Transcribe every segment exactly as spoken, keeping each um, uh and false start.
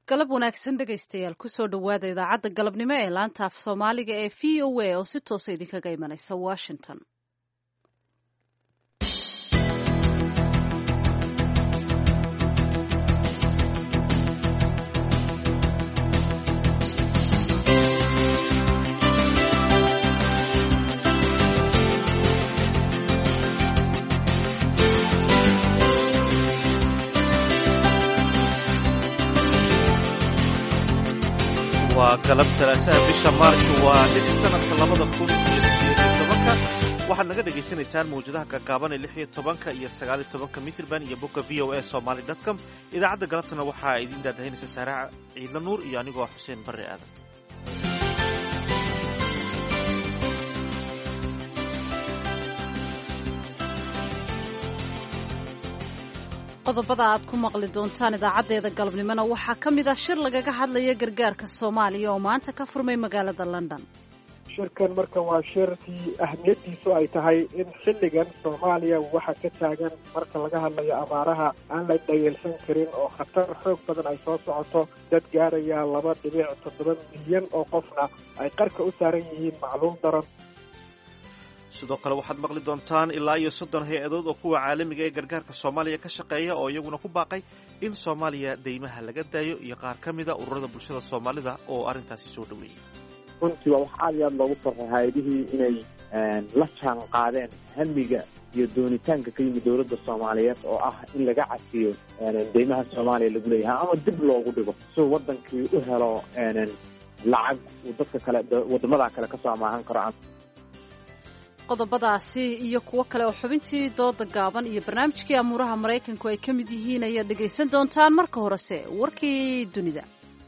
galab wanaagsan dhegaystayaal kusoo dhowaada idaacadda galabnimo ee laanta af soomaaliga ee v o a oo si toosa idinkaga imanaysa washington. waa galab salaasaha bisha maarch waa lix sanadka labada kun iyo sideed iyo tobanka waxaad naga dhagaysanaysaan mawjadaha gaagaaban ee lix iyo tobanka iyo sagaal iyo tobanka mitrban iyo bogga v o a somaly dot com. idaacadda galabtana waxaa idiin daadahaynaysa saaraca ciidla nuur iyo anigoo xuseen barre aadan. qodobada aad ku maqli doontaan idaacaddeeda galabnimona waxaa ka mid ah shir lagaga hadlaya gargaarka soomaaliya oo maanta ka furmay magaalada london. shirkan marka waa shirkii ahmiyadiisu ay tahay in xilligan soomaaliya waxa ka taagan marka laga hadlayo abaaraha aan la dhayeelsan karin oo khatar xoog badan ay soo socoto, dad gaaraya laba dhibic toddoba milyan oo qofna ay qarka u saaran yihiin macluul daran. sidoo kale waxaad maqli doontaan ilaa iyo soddon hay-adood oo kuwa caalamiga ee gargaarka soomaaliya ka shaqeeya oo iyaguna ku baaqay in soomaaliya deymaha laga daayo iyo qaar ka mida ururada bulshada soomaalida oo arrintaasi soo dhoweeyey. runtii waa wax aad iyo aad loogu farxay hay-adihii inay la jaan qaadeen hamiga iyo doonitaanka ka yimid dowladda soomaaliyeed oo ah in laga cafiyo deymaha soomaaliya lagu leeyahay ama dib loogu dhigo si wadankii u helo lacag uu dadka kale wadamada kale kasoo amaahan karo. qodobadaasi iyo kuwo kale oo xubintii dooda gaaban iyo barnaamijkii amuuraha maraykanku ay ka mid yihiin ayaad dhegaysan doontaan. marka horese warkii dunida.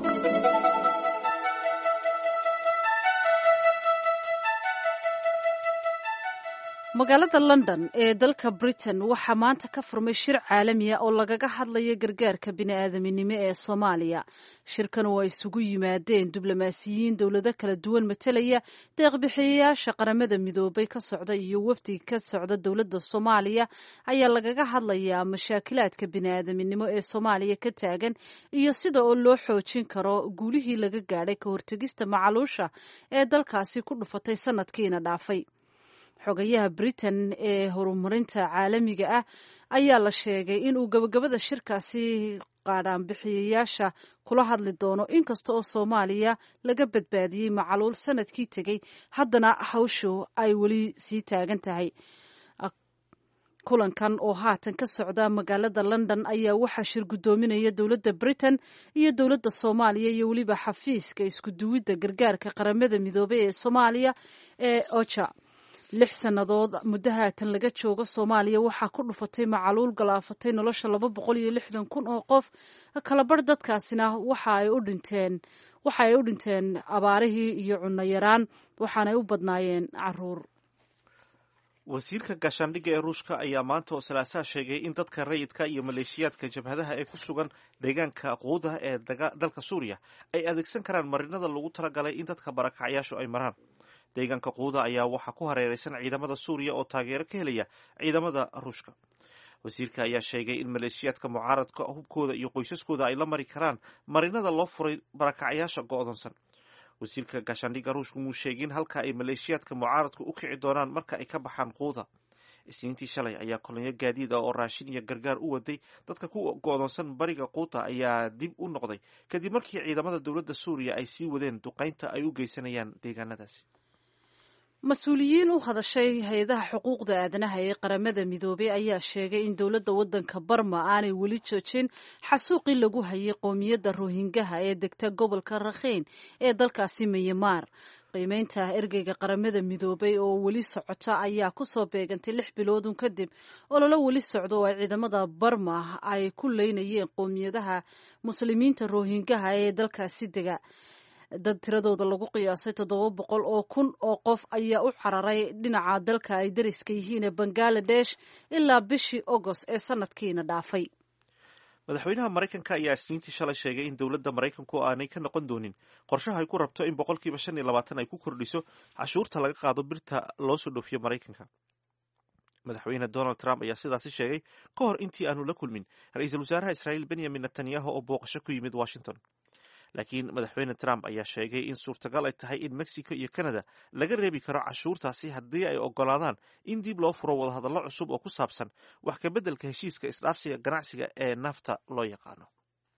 magaalada london ee dalka britain waxaa maanta ka furmay shir caalamiya oo lagaga hadlaya gargaarka bini'aadaminimo ee soomaaliya. shirkan oo ay isugu yimaadeen diblomaasiyiin dowlado kala duwan matelaya, deeqbixiyayaasha qaramada midoobay ka socda iyo wafdi ka socda dowladda soomaaliya ayaa lagaga hadlayaa mashaakilaadka bini'aadaminimo ee soomaaliya ka taagan iyo sida oo loo xoojin karo guulihii laga gaadhay ka hortegista macaluusha ee dalkaasi ku dhufatay sanadkiina dhaafay. xogayaha britain ee horumarinta caalamiga ah ayaa la sheegay inuu gabagabada shirkaasi qaadhaanbixiyayaasha kula hadli doono. inkasta oo soomaaliya laga badbaadiyey macaluul sanadkii tegey, haddana hawshu ay weli sii taagan tahay. kulankan oo haatan ka socda magaalada london ayaa waxaa shir guddoominaya dowladda britain iyo dowladda soomaaliya iyo weliba xafiiska isku duwidda gargaarka qaramada midoobay ee soomaaliya ee ocha. lix sannadood muddo haatan laga joogo soomaaliya waxaa ku dhufatay macaluul galaafatay nolosha laba boqol iyo lixdan kun oo qof. kalabarh dadkaasina waxa ay u dhinteen waxa ay u dhinteen abaarihii iyo cunno yaraan, waxaanay u badnaayeen caruur. wasiirka gaashaandhigga ee ruushka ayaa maanta oo salaasaha sheegay in dadka rayidka iyo maleeshiyaadka jabhadaha ee ku sugan deegaanka quuda ee dalka suuriya ay adeegsan karaan marinada lagu talagalay in dadka barakacyaashu ay maraan. deegaanka quuda ayaa waxaa ku hareeraysan ciidamada suuriya oo taageero ka helaya ciidamada ruushka. wasiirka ayaa sheegay in maleeshiyaadka mucaaradka hubkooda iyo qoysaskooda ay la mari karaan marinada loo furay barakacyaasha go'doonsan. wasiirka gaashaandhigga ruushka muu sheegin halka ay maleeshiyaadka mucaaradku u kici doonaan marka ay ka baxaan quuda. isniintii shalay ayaa kolonyo gaadiid ah oo raashin iyo gargaar u waday dadka ku go'doonsan bariga quuta ayaa dib u noqday kadib markii ciidamada dowladda suuriya ay sii wadeen duqaynta ay u geysanayaan deegaanadaasi. mas-uuliyiin u hadashay hay-adaha xuquuqda aadanaha ee qaramada midoobay ayaa sheegay in dowladda waddanka barma aanay weli joojin xasuuqii lagu hayay qowmiyadda rohingaha ee degta gobolka rakhiin ee dalkaasi myanmar. qiimeynta ergeyga qaramada midoobay oo weli socota ayaa kusoo beegantay lix biloodun kadib ololo weli socdo oo ay ciidamada barma ay ku leynayeen qowmiyadaha muslimiinta rohingaha ee dalkaasi dega. dad tiradooda lagu qiyaasay toddoba boqol oo kun oo qof ayaa u cararay dhinaca dalka ay dariska yihiin ee bangaladesh ilaa bishii agost ee sanadkiina dhaafay. madaxweynaha maraykanka ayaa isniintii shalay sheegay in dowladda maraykanku aanay ka noqon doonin qorshaha ay ku rabto in boqolkiiba shan iyo labaatan ay ku kordhiso cashuurta laga qaado birta loo soo dhoofiyo maraykanka. madaxweyne donald trump ayaa sidaasi sheegay ka hor intii aanu la kulmin ra-iisul wasaaraha israa'iil benyamin netanyahu oo booqasho ku yimid washington. laakiin madaxweyne trump ayaa sheegay in suurtagal ay tahay in mexico iyo canada laga reebi karo cashuurtaasi haddii ay ogolaadaan in dib loo furo wadahadallo cusub oo ku saabsan wax ka beddelka heshiiska isdhaafsiga ganacsiga ee nafta loo yaqaano.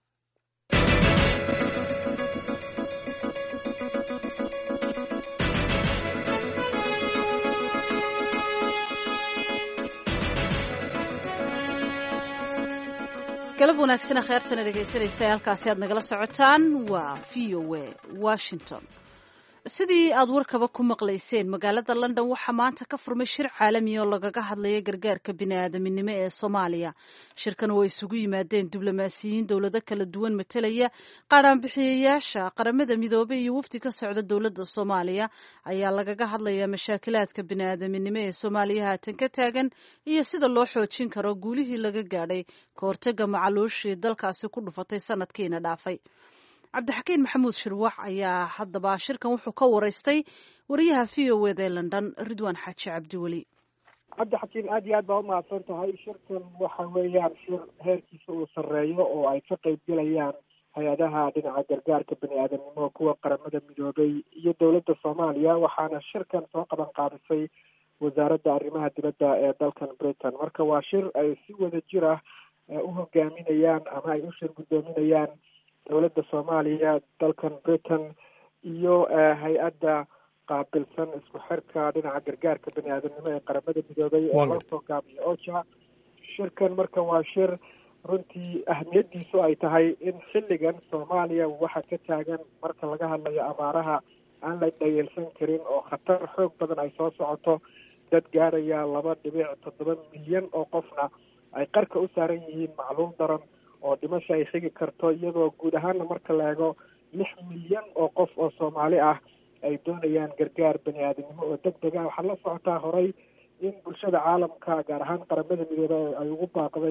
galab wanaagsan kheyrtana dhegaysanaysa halkaasi aad nagala socotaan waa v o a Washington. sidii aad warkaba ku maqlayseen magaalada London waxaa maanta ka furmay shir caalami oo lagaga hadlaya gargaarka bini'aadaminimo ee Soomaaliya. shirkan oo isugu yimaadeen diblomaasiyiin dowlado kala duwan matalaya qaranbixiyayaasha qaramada midoobay iyo wafdi ka socda dowladda Soomaaliya ayaa lagaga hadlaya mashaakilaadka bini'aadaminimo ee Soomaaliya haatan ka taagan iyo sida loo xoojin karo guulihii laga gaadhay ka hortagga macaluushii dalkaasi ku dhufatay sanadkiina dhaafay. cabdixakiin maxamuud shirwax ayaa haddaba shirkan wuxuu ka waraystay wariyaha v o eda ee London Ridwaan Xaaji Cabdiweli. cabdixakiin aad iyo aad baa umahadsan tahay. shirkan waxa weeyaan shir heerkiisa uu sarreeyo oo ay ka qayb galayaan hay-adaha dhinaca gargaarka bini'aadanimo kuwa qaramada midoobay iyo dowladda Soomaaliya, waxaana shirkan soo qaban qaadisay wasaaradda arrimaha dibadda ee dalkan Britain. marka waa shir ay si wada jir ah u hogaaminayaan ama ay u shir guddoominayaan dowladda Soomaaliya, dalkan Britain iyo hay-adda qaabilsan isku xirka dhinaca gargaarka bini'aadanimo ee qaramada midoobay ee loo soo gaabiyo OCHA. shirkan marka waa shir runtii ahmiyadiisu ay tahay in xilligan Soomaaliya waxa ka taagan marka laga hadlayo abaaraha aan la dhayeelsan karin oo khatar xoog badan ay soo socoto. dad gaaraya laba dhibic toddoba milyan oo qofna ay qarka u saaran yihiin macluul daran oo dhimasho ay xigi karto, iyadoo guud ahaanna marka la eego lix milyan oo qof oo Soomaali ah ay doonayaan gargaar bani'aadanimo oo degdeg ah. waxaa la socotaa horay in bulshada caalamka gaar ahaan qaramada midoobay ay ugu baaqday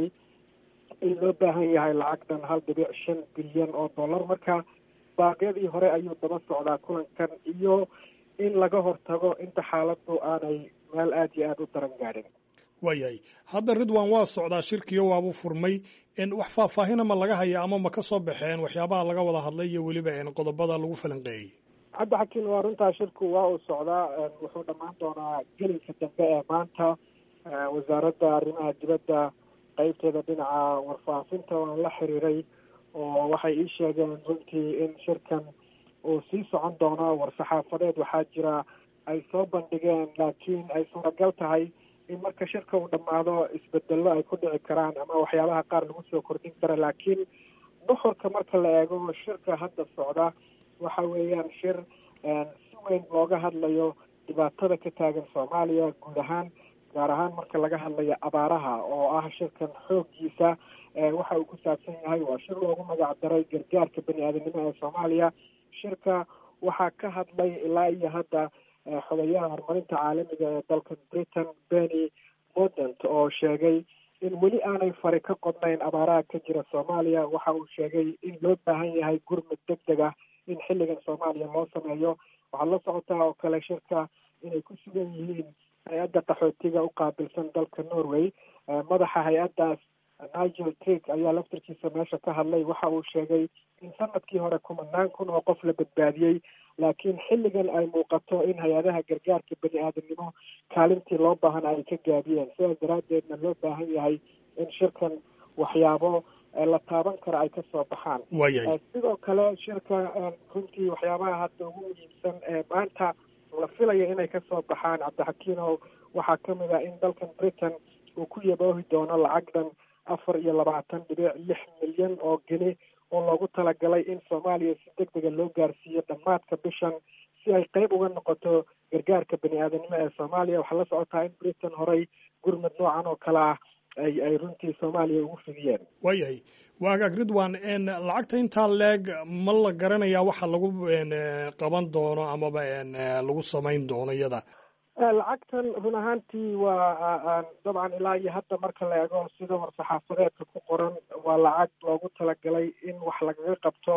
in loo baahan yahay lacag dhan hal dhibic shan bilyan oo dollar. marka baaqyadii hore ayuu daba socdaa kulankan iyo in laga hortago inta xaaladdu aanay meel aad iyo aada u daran gaadhin. waayahay hadda Ridwaan waa socdaa shirkiyo waabuu furmay in wax faahfaahin ma laga haya ama ma ka soo baxeen waxyaabaha laga wada hadlay iyo weliba in qodobada lagu falanqeeyay. cabdixakiin waa runtaa shirku waa uu socdaa, wuxuu dhammaan doonaa gelinka dambe ee maanta. wasaaradda arrimaha dibadda qeybteeda dhinaca warfaafinta waan la xiriiray oo waxay ii sheegeen runtii in shirkan uu sii socon doono. war-saxaafadeed waxaa jira ay soo bandhigeen, laakiin ay suuragal tahay in marka shirka uu dhammaado isbedello ay ku dhici karaan ama waxyaabaha qaar lagu soo kordhin kara. laakiin nuxurka marka la eego shirka hadda socda waxa weeyaan shir si weyn looga hadlayo dhibaatada ka taagan Soomaaliya guud ahaan, gaar ahaan marka laga hadlayo abaaraha oo ah shirkan xooggiisa waxa uu ku saabsan yahay. waa shir loogu magac daray gargaarka bani'aadanimo ee Soomaaliya. shirka waxaa ka hadlay ilaa iyo hadda xogayaha horumarinta caalamiga ee dalkan Britain Penny Mordaunt oo sheegay in weli aanay fari ka qodnayn abaaraha ka jira Soomaaliya. waxa uu sheegay in loo baahan yahay gurmad degdeg ah in xilligan Soomaaliya loo sameeyo. waxaa la socotaa oo kale shirka inay ku sugan yihiin hay-adda qaxootiga u qaabilsan dalka Norway. madaxa hay-addaas Nigel Trigg ayaa laftarkiisa meesha ka hadlay. waxa uu sheegay in sanadkii hore kumanaan kun oo qof la badbaadiyey, laakiin xilligan ay muuqato in hay-adaha gargaarka bani'aadanimo kaalintii loo baahana ay ka gaabiyeen. sidaas daraaddeedna loo baahan yahay in shirkan waxyaabo la taaban kara ay ka soo baxaan. sidoo kale shirka runtii waxyaabaha hadda ugu muhiimsan ee maanta la filayo inay ka soo baxaan cabdixakiinow waxaa ka mid ah in dalkan Britain uu ku yaboohi doono lacag dhan afar iyo labaatan dhibic lix milyan oo geni oo loogu talagalay in Soomaaliya si degdega loo gaarsiiyo dhammaadka bishan si ay qayb uga noqoto gargaarka bani'aadanimo ee Soomaaliya. waxaa la socotaa in Britain horay gurmad noocan oo kale ah ay ay runtii Soomaaliya ugu fidiyeen. waayahay waagaag Ridwaan lacagta intaa leeg ma la garanayaa waxa lagu qaban doono amaba lagu samayn doono iyada? lacagtan run ahaantii waa dabcan ilaa iyo hadda marka la eego sida war-saxaafadeedka ku qoran waa lacag loogu talagalay in wax lagaga qabto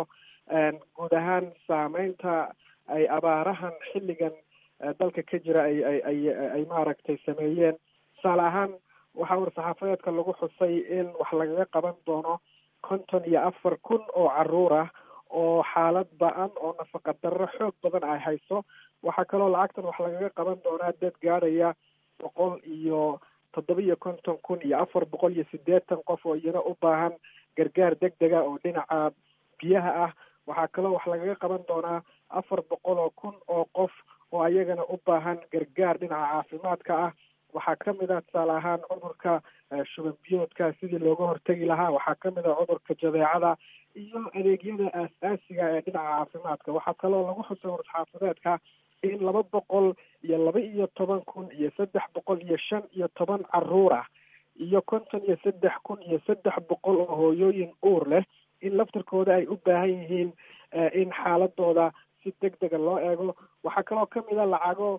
guud ahaan saameynta ay abaarahan xilligan dalka ka jira ay ay ay ay maaragtay sameeyeen. tusaale ahaan waxaa war-saxaafadeedka lagu xusay in wax lagaga qaban doono konton iyo afar kun oo caruur ah oo xaalad ba-an oo nafaqa darro xoog badan ay hayso. waxaa kaloo lacagtan wax lagaga qaban doonaa dad gaadhaya boqol iyo toddoba iyo konton kun iyo afar boqol iyo siddeetan qof oo iyana u baahan gargaar deg dega oo dhinaca biyaha ah. waxaa kaloo wax lagaga qaban doonaa afar boqol oo kun oo qof oo ayagana u baahan gargaar dhinaca caafimaadka ah. waxaa kamid ah tusaale ahaan cudurka shuban biyoodka sidii looga hortegi lahaa. waxaa kamid ah cudurka jadeecada iyo adeegyada aas-aasiga ee dhinaca caafimaadka. waxaa kaloo lagu xusay war-saxaafadeedka in laba boqol iyo laba iyo toban kun iyo saddex boqol iyo shan iyo toban caruur ah iyo konton iyo saddex kun iyo saddex boqol oo hooyooyin uur leh in laftarkooda ay u baahan yihiin in xaaladooda si deg dega loo eego. waxaa kaloo kamid a lacago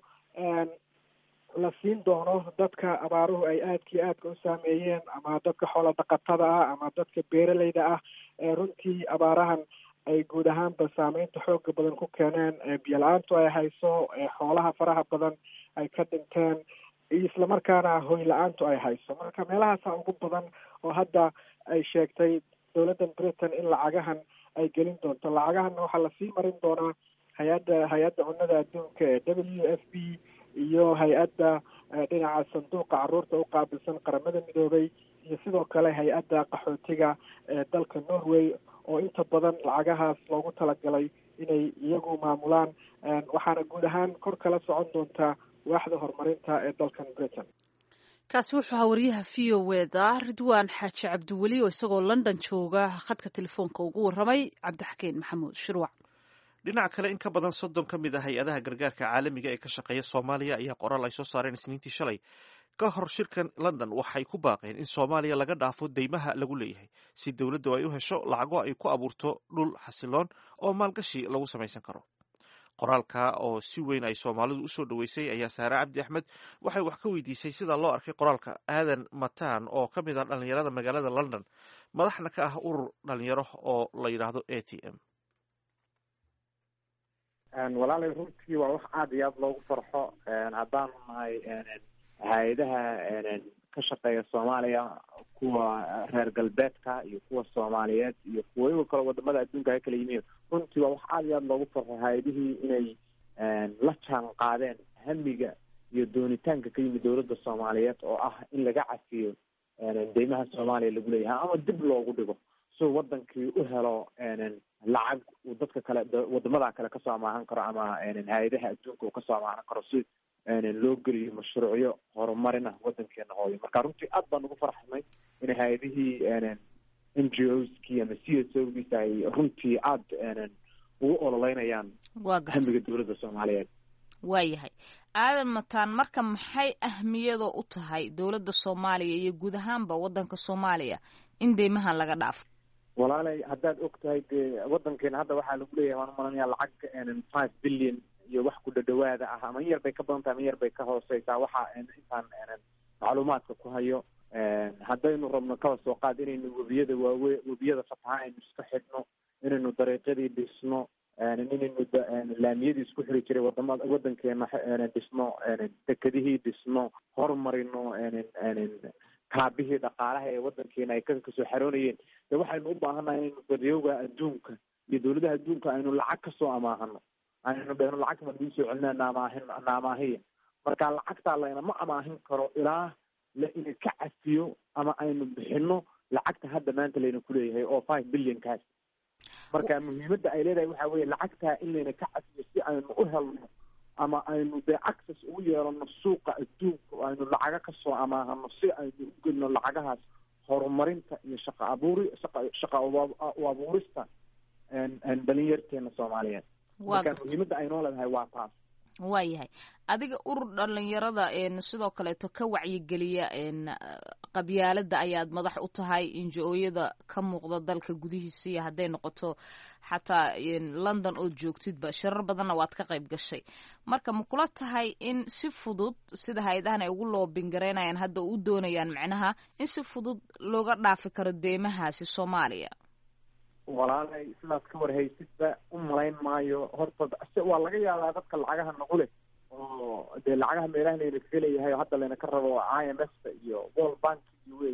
la siin doono dadka abaaruhu ay aadka iyo aadka u saameeyeen, ama dadka xoola dhaqatada ah ama dadka beeraleyda ah ee runtii abaarahan ay guud ahaanba saameynta xooga badan ku keeneen, biyo la-aantu ay hayso, xoolaha faraha badan ay ka dhinteen, islamarkaana hoy la-aantu ay hayso. marka meelahaasa ugu badan oo hadda ay sheegtay dowladdan Britain in lacagahan ay gelin doonto. lacagahanna waxaa lasii marin doonaa hay-adda hay-adda cunnada adduunka ee W F P iyo hay-adda dhinaca sanduuqa caruurta u qaabilsan qaramada midoobay iyo sidoo kale hay-adda qaxootiga ee dalka Norway oo inta badan lacagahaas loogu talagalay inay iyagu maamulaan. waxaana guud ahaan kor kala socon doontaa waaxda horumarinta ee dalkan Britain. kaasi wuxuu ahaa wariyaha v o eda Ridwaan Xaaji Cabdiweli oo isagoo London jooga khadka telefoonka ugu warramay Cabdixakiin Maxamuud Shirwac. dhinaca kale in ka badan soddon ka mid ah hay-adaha gargaarka caalamiga ee ka shaqeeya Soomaaliya ayaa qoraal ay soo saareen Isniintii shalay ka hor shirkan London waxay ku baaqeen in Soomaaliya laga dhaafo deymaha lagu leeyahay si dowladdu ay u hesho lacago ay ku abuurto dhul xasiloon oo maalgashi lagu samaysan karo. qoraalka oo si weyn ay Soomaalidu usoo dhaweysay ayaa Saare Cabdi Axmed waxay wax ka weydiisay sida loo arkay qoraalka Aadan Mataan oo ka mid ah dhalinyarada magaalada London madaxna ka ah urur dhalinyaro oo la yidhaahdo A T M. walaalay runtii waa wax aada iyo aada loogu farxo haddaanu nahay hay-adaha ka shaqeeya Soomaaliya, kuwa reer galbeedka iyo kuwa Soomaaliyeed iyo kuwa kale wadamada adduunka kala yimid. runtii waa wax aada iyo aada loogu farxo hay-adihii inay la jaan qaadeen hamiga iyo doonitaanka ka yimid dowladda Soomaaliyeed oo ah in laga cafiyo deymaha Soomaaliya lagu leeyahay ama dib loogu dhigo si wadankii u helo lacag uu dadka kale wadamada kale kasoo amaahan karo ama hay-adaha adduunka uu kasoo amaahan karo si loo geliyo mashruucyo horumarin ah wadankeena hooyo. marka runtii aad baan ugu farxnay in hay-adihii N G Oskii ama C S Ogiisa ay runtii aada ugu ololeynayaan hamiga dowladda Soomaaliyeed. waayahay Aadan Mataan, marka maxay ahmiyado u tahay dowladda Soomaaliya iyo guud ahaanba wadanka Soomaaliya in deymahan laga dhaafo? walaalay haddaad og tahay dee wadankeena hadda waxaa lagu leeyahay waan umalanayaa lacag five billion iyo wax ku dhadhawaada ah ama in yar bay ka badan tahay ama in yar bay ka hooseysaa waxa intaan macluumaadka ku hayo. haddaynu rabno kaba soo qaad inaynu webiyada waawe webiyada fataha aynu iska xidhno, inaynu dariiqyadii dhisno, inaynu laamiyadii isku xiri jiray wadamada wadankeena dhisno, dekedihii dhisno, horumarino kaabihii dhaqaalaha ee wadankeena ay kasoo xaroonayeen. de waxaynu u baahannahay inaynu baryooga adduunka iyo dowladaha adduunka aynu lacag kasoo amaahano, aynu dhehno lacagta ma nagu soo celinaa naamaahin naamaahiya. marka lacagtaa laynama amaahin karo ilaa la ina ka cafiyo ama aynu bixino lacagta hadda maanta layna kuleeyahay oo five billion kaas. marka muhiimadda ay leedahay waxaa weeye lacagtaa in layna ka cafiyo si aynu u helno ama aynu dee access ugu yeelano suuqa adduunka oo aynu lacaga kasoo amaahano si aynu u gelino lacagahaas horumarinta iyo shaqa abuuri shaqa shaqa u abuurista dhalinyarteena Soomaaliyeed. marka muhiimadda ay noo leedahay waa taas. waayahay adiga urur dhalinyarada sidoo kaleeto ka wacyigeliya qabyaalada ayaad madax u tahay, injo-ooyada ka muuqda dalka gudihiisa iyo hadday noqoto xataa London oo joogtidba shirar badanna waad ka qayb gashay. marka ma kula tahay in si fudud sida hay-adahan ay ugu loobingareynayaan hadda u doonayaan macnaha in si fudud looga dhaafi karo deymahaasi Soomaaliya? walaalay sidaas ka warhaysidba u malayn maayo. horta waa laga yaabaa dadka lacagaha nagu leh oo dee lacagaha meelaha layna kaga leeyahay hadda layna ka rabo I M F iyo World Bank iyo wey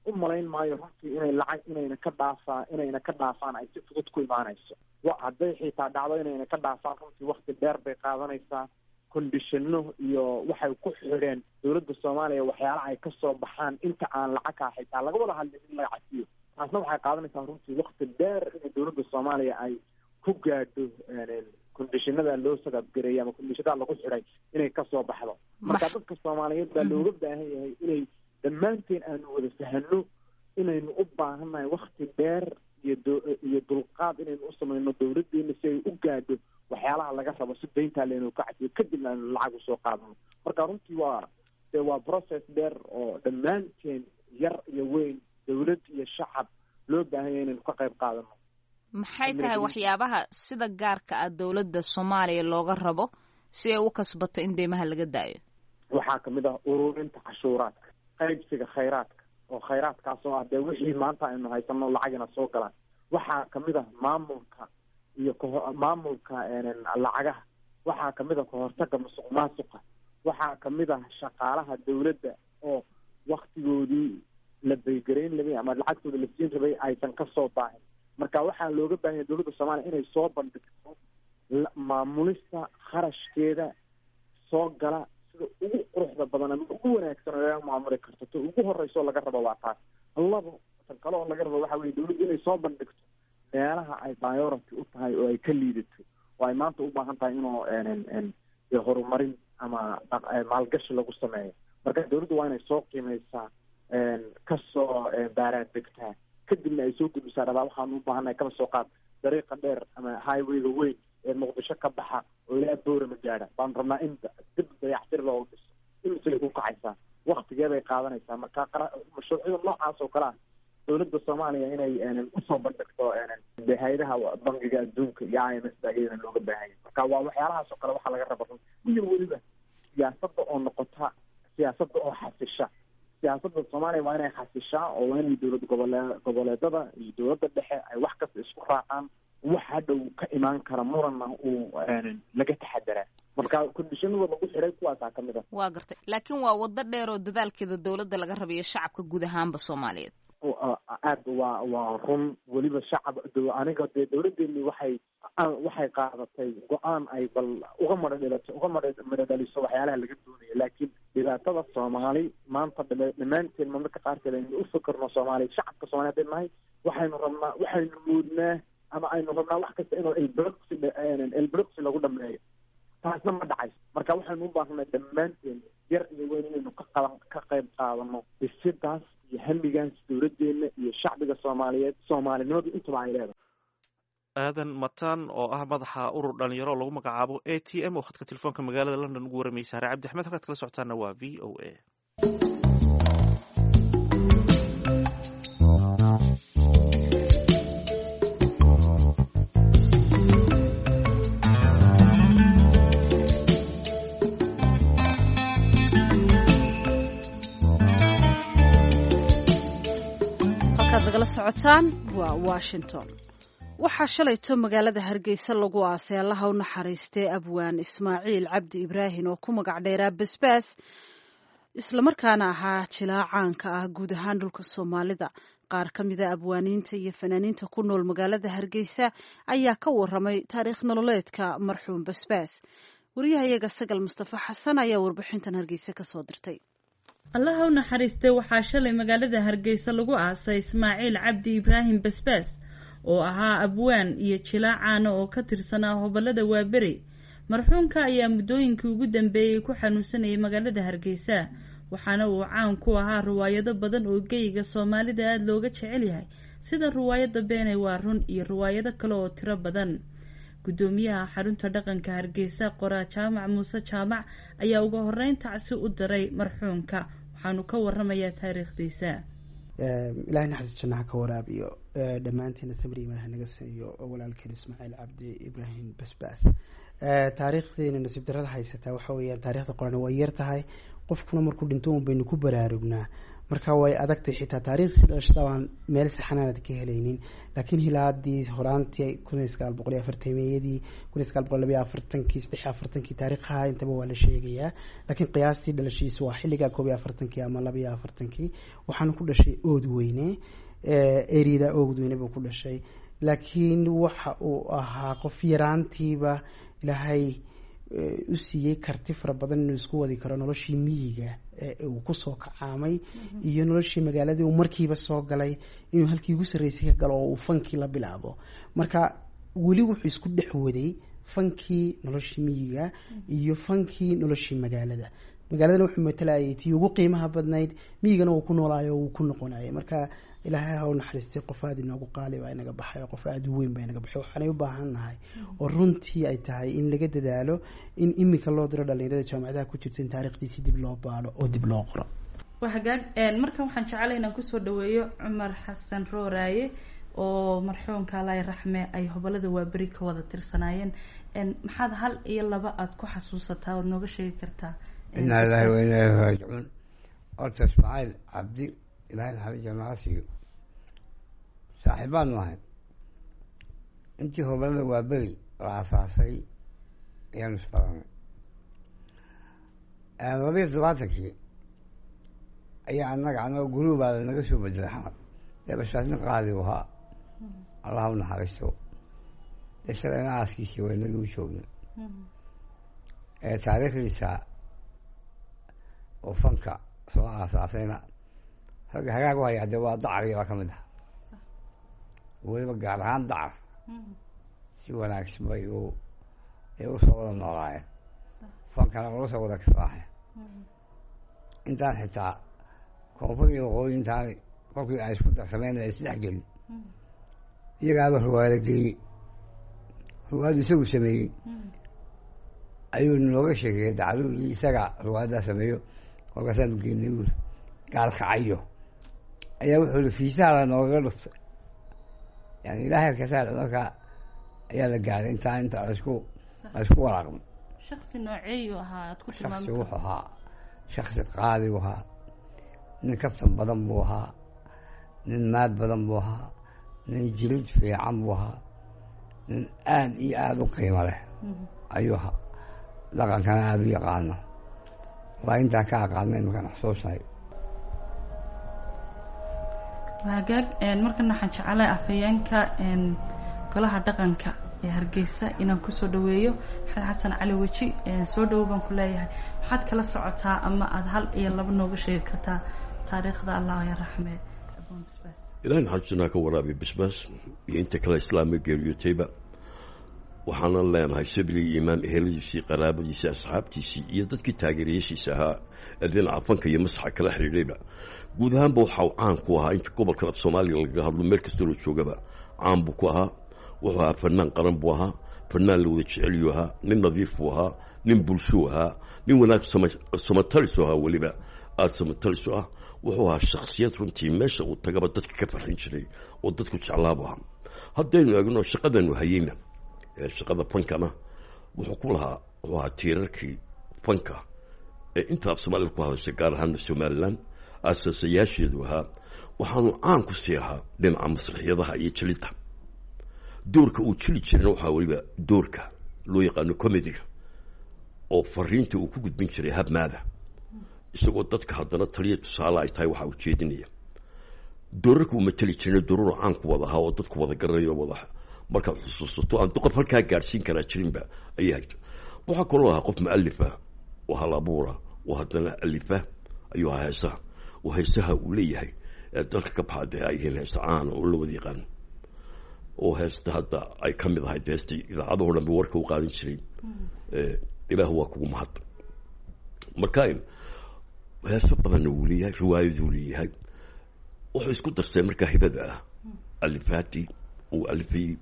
u malayn maayo runtii inay lacag inayna ka dhaafaa inayna ka dhaafaan ay si fudud ku imaanayso wa hadday xitaa dhacdo inayna ka dhaafaan runtii wakti dheer bay qaadanaysaa kondishino iyo waxay ku xidheen dowladda soomaaliya waxyaalaha ay kasoo baxaan inta aan lacagkaa xitaa laga wada hadlin in laga cafiyo taasna waxay qaadanaysaa runtii wakti dheer in dowladda soomaaliya ay ku gaadho kondishinada loo sagabgareeyay ama kondishinada lagu xidhay inay kasoo baxdo marka dadka soomaaliyeed baa looga baahan yahay inay dhammaanteen aanu wada fahano inaynu u baahannahay wakti dheer iyo iyo dulqaad inaynu u samayno dowladdeena si ay u gaadho waxyaalaha laga rabo si dayntaa leynu ka cafiyo kadibna aynu lacag usoo qaadano marka runtii waa de waa process dheer oo dhammaanteen yar iyo weyn dowlad iyo shacab loo baahan yahay inaynu ka qayb qaadano maxay tahay waxyaabaha sida gaarka ah dowladda soomaaliya looga rabo si ay u kasbato in deymaha laga daayo waxaa kamid ah ururinta cashuuraadka qaybsiga khayraadka oo khayraadkaas oo ah dee wixii maanta aynu haysano lacagina soo galaan waxaa kamid ah maamulka iyo maamulka lacagaha waxaa kamid ah kahortaga musuq maasuqa waxaa kamid ah shaqaalaha dowladda oo waktigoodii la beygarayn labay ama lacagtooda la siin rabay aysan kasoo baahin marka waxaa looga baahanya dowladda soomaaliya inay soo bandhigto maamulista kharashkeeda soo gala sida ugu quruxda badan ama ugu wanaagsan oo laga maamuli karto to ugu horreysoo laga rabo waa taas labo tan kale oo laga rabo waxa weye dowladda inay soo bandhigto meelaha ay priority u tahay oo ay ka liidato oo ay maanta u baahan tahay inuu horumarin ama maalgashi lagu sameeyo marka dowladda waa inay soo qiimeysaa kasoo baaraandegtaa kadibna ay soo gudbisaa dhabaa waxaanu u baahannahay kala soo qaad dariiqa dheer ama highwayga weyn ee muqdisho ka baxa oo ilaa boorama gaadha baanu rabnaa in dib dayactir looga dhiso imisay ku kacaysaa waktigeeday qaadanaysaa marka mashruucyada noocaas oo kale ah dowladda soomaaliya inay usoo bandhigto de hay-adaha bangiga adduunka iyo i m s ayadana looga baahanya marka waa waxyaalahaas oo kale waxaa laga raba iyo weliba siyaasadda oo noqota siyaasadda oo xasisha siyaasadda soomaaliya waa inay xasishaa oo waa inay dowlad gobole goboleedada iyo dowladda dhexe ay wax kasta isku raacaan wax hadhow ka imaan kara muranna uu laga taxadaraa marka kondishinada lagu xidhay kuwaasaa kamid ah waa gartay laakiin waa wado dheer oo dadaalkeeda dowladda laga rabayo shacabka guud ahaanba soomaaliyeed aad waa waa run weliba shacab aniga dee dowladdeeni waxay waxay qaadatay go-aan ay bal uga madha dhalato uga madha madha dhaliso waxyaalaha laga doonayo laakiin dhibaatada soomaali maanta dhammaanteen marmarka qaarkeed aynu u fikirno soomaaliya shacabka soomaliya hadday nahay waxaynu rabnaa waxaynu moodnaa ama aynu rabnaa wax kasta inuu elbroxi elbroxi lagu dhameeyo taasna ma dhacayso marka waxaynu u baahnay dhammaanteen yar iyo weyn inaynu ka qaban ka qayb qaadano dhisidaas iyo hamigaas dowladdeena iyo shacbiga soomaaliyeed soomaalinimadu intaba ay leedahay aadan mataan oo ah madaxa urur dhalinyaro lagu magacaabo a t m oo khadka telefoonka magaalada london ugu warramay saare cabdi axmed halkaad kala socotaana waa v o a nagala socotaan waa washington waxaa shalayto magaalada hargeysa lagu aasay allaha u naxariistay abwaan ismaaciil cabdi ibraahin oo ku magac dheeraa basbaas islamarkaana ahaa jilaa caanka ah guud ahaan dhulka soomaalida qaar ka mida abwaaniinta iyo fanaaniinta ku nool magaalada hargeysa ayaa ka waramay taariikh nololeedka marxuum basbaas wariyahayaga sagal mustafa xasan ayaa warbixintan hargeysa kasoo dirtay allaha u naxariistay waxaa shalay magaalada hargeysa lagu aasay ismaaciil cabdi ibraahim basbaas oo ahaa abwaan iyo jilaa caana oo ka tirsanaa hobolada waaberi marxuumka ayaa muddooyinkii ugu dambeeyey ku xanuunsanayay magaalada hargeysa waxaana uu caan ku ahaa riwaayado badan oo geyiga soomaalida aada looga jecel yahay sida riwaayada beenay waa run iyo riwaayado kale oo tiro badan gudoomiyaha xarunta dhaqanka hargeysa qoraa jaamac muuse jaamac ayaa ugu horeyn tacsi u diray marxuumka waxaanu ka waramayaa taariikhdiisa ilaahay naxariis jannaha ka waraabiyo dhammaanteena samri imaan naga siiyo walaalkeen ismaaciil cabdi ibraahim basbaas taariikhdeena nasiib darrada haysataa waxa weeyaan taariikhda qoran waa yar tahay qofkuna markuu dhinto un baynu ku baraarugnaa marka way adagtay xitaa taariikhsi dhalashada waan meel saxanaanad ka helaynin laakiin hilaadii horaantii kun iyo sagaal boqol iyo afartameeyadii kun iyo sagaal boqol labiyo afartankii saddex iyo afartankii taariikhaha intaba waa la sheegayaa laakiin qiyaastii dhalashiisu waa xilligaa koob iyo afartankii ama laba iyo afartankii waxaana ku dhashay ood weyne erida ood weyne buu ku dhashay laakiin waxa uu ahaa qof yaraantiiba ilaahay u siiyey karti fara badan inuu isku wadi karo noloshii miyiga ee uu kusoo kacaamay iyo noloshii magaaladii uu markiiba soo galay inuu halkii ugu sarreysay ka galo oo uu fankii la bilaabo marka weli wuxuu isku dhex waday fankii noloshii miyiga iyo fankii noloshii magaalada magaaladana wuxuu matalayay tii ugu qiimaha badnayd miyigana uu ku noolaayo uu ku noqonayay marka ilaahay ha u naxariistay qof aada inoogu qaali baa inaga baxay qof aada u weyn baa inaga baxay waxaanay u baahan nahay oo runtii ay tahay in laga dadaalo in iminka loo diro dhalinyarada jaamacadaha ku jirta in taariikhdiisi dib loo baalo oo dib loo qoro waa hagaag markan waxaan jecelahay inaan kusoo dhaweeyo cumar xasan rooraaye oo marxuumka allahi raxme ay hobolada waaberi ka wada tirsanaayeen maxaad hal iyo laba aada ku xasuusataa ood nooga sheegi kartaa inaa ilaahi wa inaa ilaahi raajicuun horta ismaaciil cabdi ilaahay naxariis jamaca siiyo saaxiibaanu ahay intii hobolada waa beri oo asaasay ayaanu isbaranay labiyo todobaatankii ayaa annaga anagoo guruubaada naga soo bedelay xamar dee bashaasnin qaali u ahaa allah u naxariisto dee shalayna aaskiisii waa inagii u joognay taariikhdiisa oo fanka soo aasaasayna ragga hagaag u hayaa dee waa dacariya baa ka mid ah weliba gaar ahaan dacar si wanaagsan bay u ay usoo wada noolaayeen fankana ula soo wada kifaaxeen intaan xitaa koonfur iyo waqooyi intaan kolkii ay isku darsameen ay isdhex gelin iyagaaba ruwaalo geeyey ruwaadu isagu sameeyey ayuu nooga sheegay dacaruurii isaga ruwaadaa sameeyo kolkaasaanu geenay buuri gaalkacayo ayaa wuxuu uri fiisaha la noogaga dhuftay yani ilaahay halkasaa markaa ayaa la gaaray intaa inta laisku laisku walaaqmay shaksi nooceeyu ahaa aad ku tilmaami shaksi wuxuu ahaa shaksi qaali u ahaa nin kaftan badan buu ahaa nin maad badan buu ahaa nin jilid fiican buu ahaa nin aada iyo aada u qiimo leh ayuu ahaa dhaqankana aada u yaqaano waa intaan ka aqaanay imakaan xusuusnahay hagaag markana waxaan jecelahay afhayeenka golaha dhaqanka ee hargeysa inaan kusoo dhaweeyo maxamed xasan cali weji soo dhawow baan ku leeyahay maxaad kala socotaa ama aada hal iyo laba nooga sheegi kartaa taariikhda allah ya raxme basbaas ilaahay naxariisnaa ka waraabiya basbaas iyo inta kale islaamiga geeriyotayba waxaanan leenahay sabri imaam eheladiisii qaraabadiisii asxaabtiisii iyo dadkii taageerayaashiisa ahaa ee dhinaca fanka iyo masaxa kala xidhiidhayba guud ahaanba waxa uu caan ku ahaa inta gobolkan af soomaaliya lagaga hadlo meel kastoo la joogaba caan buu ku ahaa wuxuu ahaa fanaan qaran buu ahaa fanaan la wada jecelyu ahaa nin nadiif buu ahaa nin bulshuu ahaa nin wanaag samatalisu ahaa weliba aada samatalisu ah wuxuu ahaa shaksiyad runtii meesha uu tagaba dadka ka farxin jiray oo dadku jeclaabu ahaa haddaynu eegno shaqadanu hayeyna shaqada fankana wuxuu ku lahaa wuxuu ahaa tiirarkii fanka ee inta af soomaalida ku hadashay gaar ahaana somalilan aasasayaasheedu ahaa waxaanu caan ku sii ahaa dhinaca masraxyadaha iyo jelidda doorka uu jeli jirayna waxaa weliba doorka loo yaqaano comediga oo fariinta uu ku gudbin jiray habmaada isagoo dadka haddana taliya tusaale ay tahay waxaa ujeedinaya doorarka uu mateli jirayna dooraro caan ku wada ahaa oo dadku wada garanayo wada markaad xusuusato aan qof halkaa gaadhsiin karaa jirinba ayay hagta waxaa kaloo ahaa qof mualifa oo hal abuura oo haddana alifa ayuu ahaa heesaha oo heesaha uu leeyahay ee dalka ka baxaa dee ay yihiin heesa caana oo la wada yaqaano oo heesta hadda ay ka mid ahayd heestii idaacadahoo dhan ba warka u qaadan jiray ilaah waa kugu mahad marka heeso badanna wuu leeyahay riwaayaduu leeyahay wuxuu isku darsay markaa hibada ah alifaati uu alifayey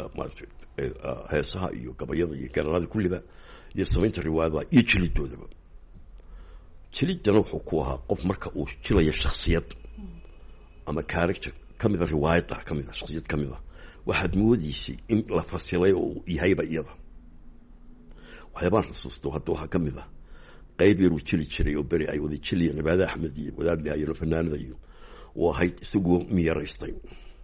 heesaha iyo gabayada iyo ganalada kulliba iyo samaynta riwaayadaha iyo jilidoodaba jiliddana wuxuu ku ahaa qof marka uu jilayo shaksiyad ama character ka mida riwaayadda ka mid a shaksiyad ka mid a waxaad moodaysay in la fasilay oo yahayba iyada waxyaabaan xusuusto hadda waxaa ka mid ah qayb yaruu jili jiray oo beri ay wada jiliya nabaada axmed iyo wadaad lihaayano fanaanada iyo oo ahayd isagoo miyaraystay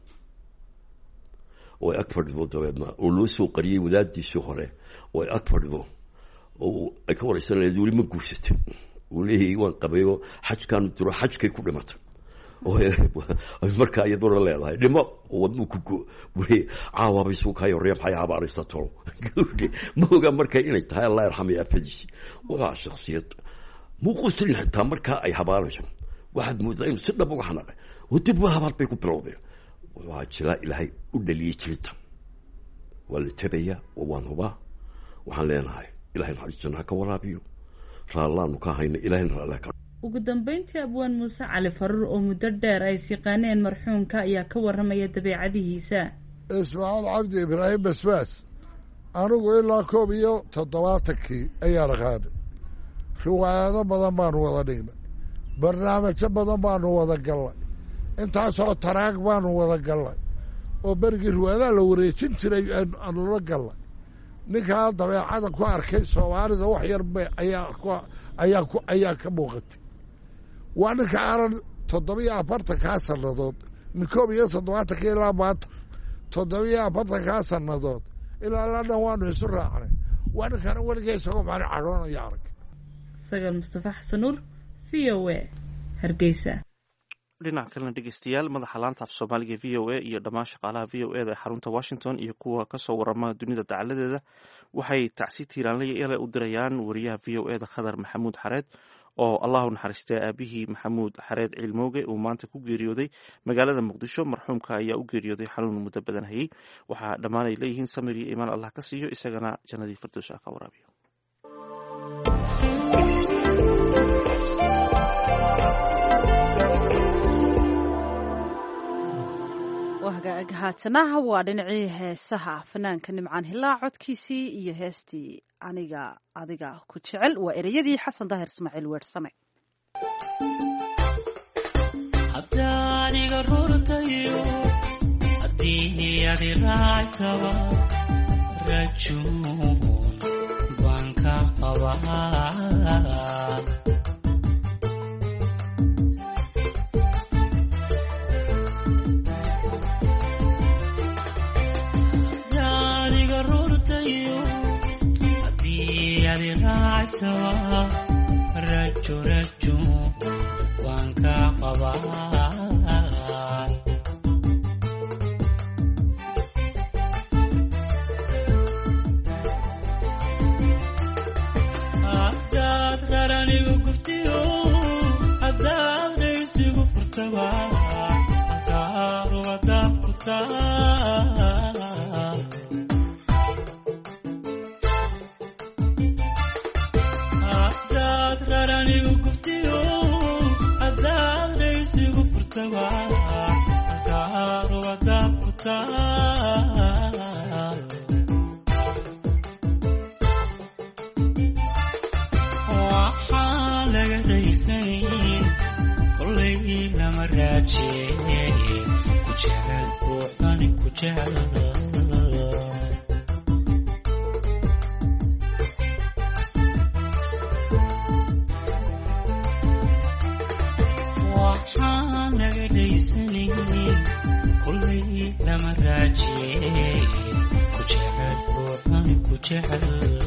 oo ay ag fadhido dabeedna oo loo soo qariyey wadaaddiisii hore oo ay ag fadhido oo ay ka waraysan lahayd weli ma guursatay uu leeyahay waan qabayo xajkaanu diro xajkay ku dhimatay markaa iyaduna leedahay dhimo wadnu ku weli caawaba isugu kayo reeb maxay habaaraysa tolo ma oga markaa inay tahay allah yarxamaya afadiisi waa shakhsiyad muuquusin xitaa markaa ay habaarayso waxaad moodaa inuu si dhab uga xanaaqay oo dib waa habaar bay ku bilowdeen waa jira ilaahay u dhaliyey jirita waa la tabayaa oo waan hubaa waxaan leenahay ilaahay naxariistanaa ka waraabiyo raallaanu ka hayna ilaahayna raallah ka ugu dambeyntii abwaan muuse cali faruur oo muddo dheer ay siqaaneen marxuumka ayaa ka warramaya dabeecadihiisa. ismaaciil cabdi ibraahim basbaas anigu ilaa koob iyo toddobaatankii ayaa raqaanay riwaayado badan baanu wada dhignay barnaamijyo badan baanu wada gallay intaasoo taraag baanu wada gallay oo berigii riwaayadaha la wareejin jiray aanu la gallay ninkaa dabeecada ku arkay soomaalida wax yar bay ayaa ayaa ku ayaa ka muuqatay waa ninka aanan toddobiyo afartankaa sannadood min koob iyo toddobaatanka ilaa maanta toddobiyo afartankaa sannadood ilaa la dhan waanu isu raacnay waa ninkana weligay isagoo macni cadhoonaya arag. sagaal mustafa xasan nuur v o a hargeysa. dhinaca kalena dhegeystayaal madaxa laanta af soomaaliga v o a iyo dhammaan shaqaalaha v o eda ee xarunta washington iyo kuwa kasoo warama dunida dacaladeeda waxay tacsi tiiraanlaya ilay u dirayaan wariyaha v o eda khadar maxamuud xareed oo allahu naxariistay aabihii maxamuud xareed ciilmooge uu maanta ku geeriyooday magaalada muqdisho. marxuumka ayaa u geeriyooday xanuun muddo badan hayay. waxaa dhammaan ay leeyihiin samir iyo imaan allah ka siiyo isagana jannadii firdows ah ka waraabiyo. haatanaha waa dhinacii heesaha fanaanka nimcaan hilaa codkiisii iyo heestii aniga adiga ku jecel waa ereyadii xasan daahir ismaaciil weersame. hadaaniga rurtayo haddii adi raacsaba rajuun baan ka qabaa rajo rajo waan ka qabaa haddaad raranigu gubtiyo haddaad raysigu furtaba haddaad wadaad ku taa raranigu gubtiyo haddaad raysigu furtaba haddaad wadaad ku taa waxaan laga raysanayn kollay lama raajeeye ku jecel ruuxani ku jecel lama raajiye ku jecel ruuxani ku jecel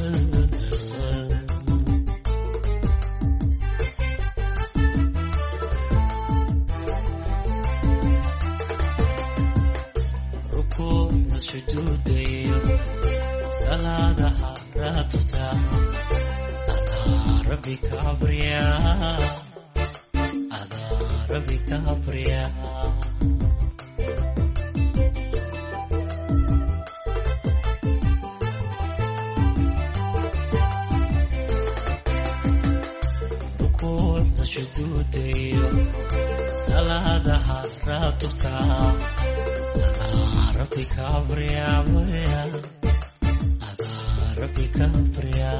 rukuucda sujuudayo salaadaha raatuta adaa rabbi ka abriya adaa rabbi ka abriya shuduudayo salaadaha raatuta adaa rabbi ka abriya adaa rabbi ka abriya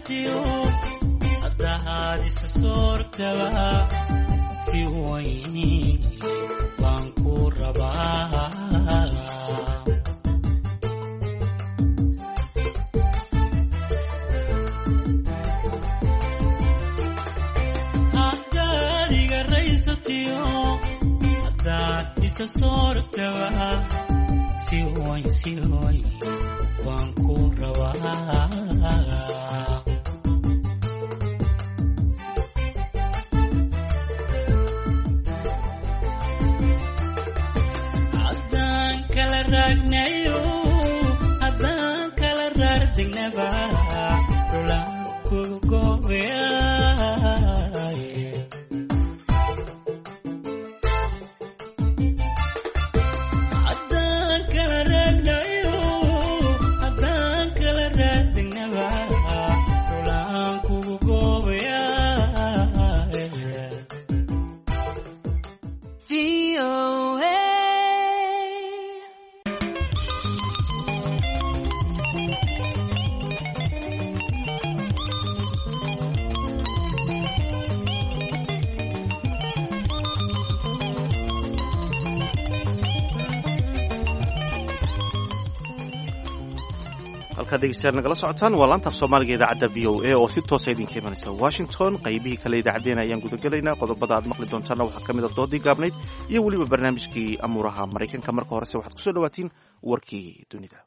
raysatiyo haddaad isa soortaba si wayni baan ku rabaa haddaad iga raysatiyo haddaad isa soortaba si way si way baan ku rabaa haddaan kala raagnayo haddaan kala raardegnaba dhulaan kugu goobayaay haddaan kala raagnayo haddaan kala raardegnaba dhulaan kugu goobayaay halkaad dhegeystayaal nagala socotaan waa laanta af soomaaliga idaacadda v o a oo si toosa idinka imanaysa washington qaybihii kale idaacaddeenna ayaan gudagelaynaa qodobada aad maqli doontaana waxaa ka mid a doodii gaabnayd iyo weliba barnaamijkii amuuraha maraykanka marka horese waxaad kusoo dhawaatiin warkii dunida.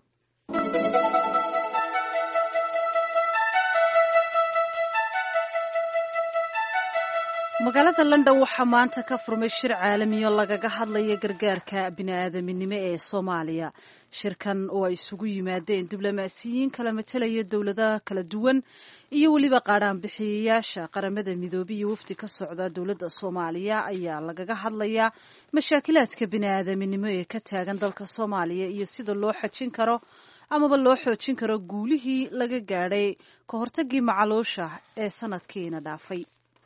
magaalada london waxaa maanta ka furmay shir caalamiyo lagaga hadlaya gargaarka bini'aadaminimo ee soomaaliya. shirkan oo ay isugu yimaadeen diblomaasiyiin kala matelaya dowladaha kala duwan iyo weliba qaadhaanbixiyayaasha qaramada midoobay iyo wafdi ka socda dowladda soomaaliya ayaa lagaga hadlayaa mashaakilaadka bini'aadaminimo ee ka taagan dalka soomaaliya iyo sida loo xajin karo amaba loo xoojin karo guulihii laga gaadhay ka hortagii macaluusha ee sanadkiina dhaafay.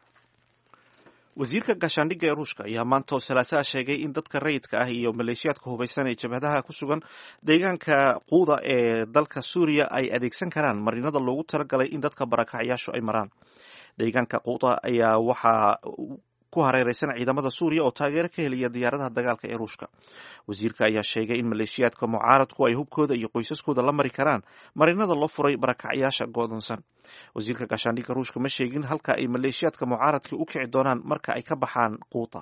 wasiirka gaashaandhigga ee ruushka ayaa maanta oo salaasaha sheegay in dadka rayidka ah iyo maleeshiyaadka hubaysan ee jabhadaha ku sugan deegaanka quuda ee dalka suuriya ay adeegsan karaan marinada loogu talagalay in dadka barakacyaashu ay maraan. deegaanka quuda ayaa waxaa ku hareereysan ciidamada suuriya oo taageero ka helaya diyaaradaha dagaalka ee ruushka. wasiirka ayaa sheegay in maleeshiyaadka mucaaradku ay hubkooda iyo qoysaskooda la mari karaan marinada loo furay barakacyaasha go'doonsan. wasiirka gaashaandhigga ruushka ma sheegin halka ay maleeshiyaadka mucaaradka u kici doonaan marka ay ka baxaan quuta.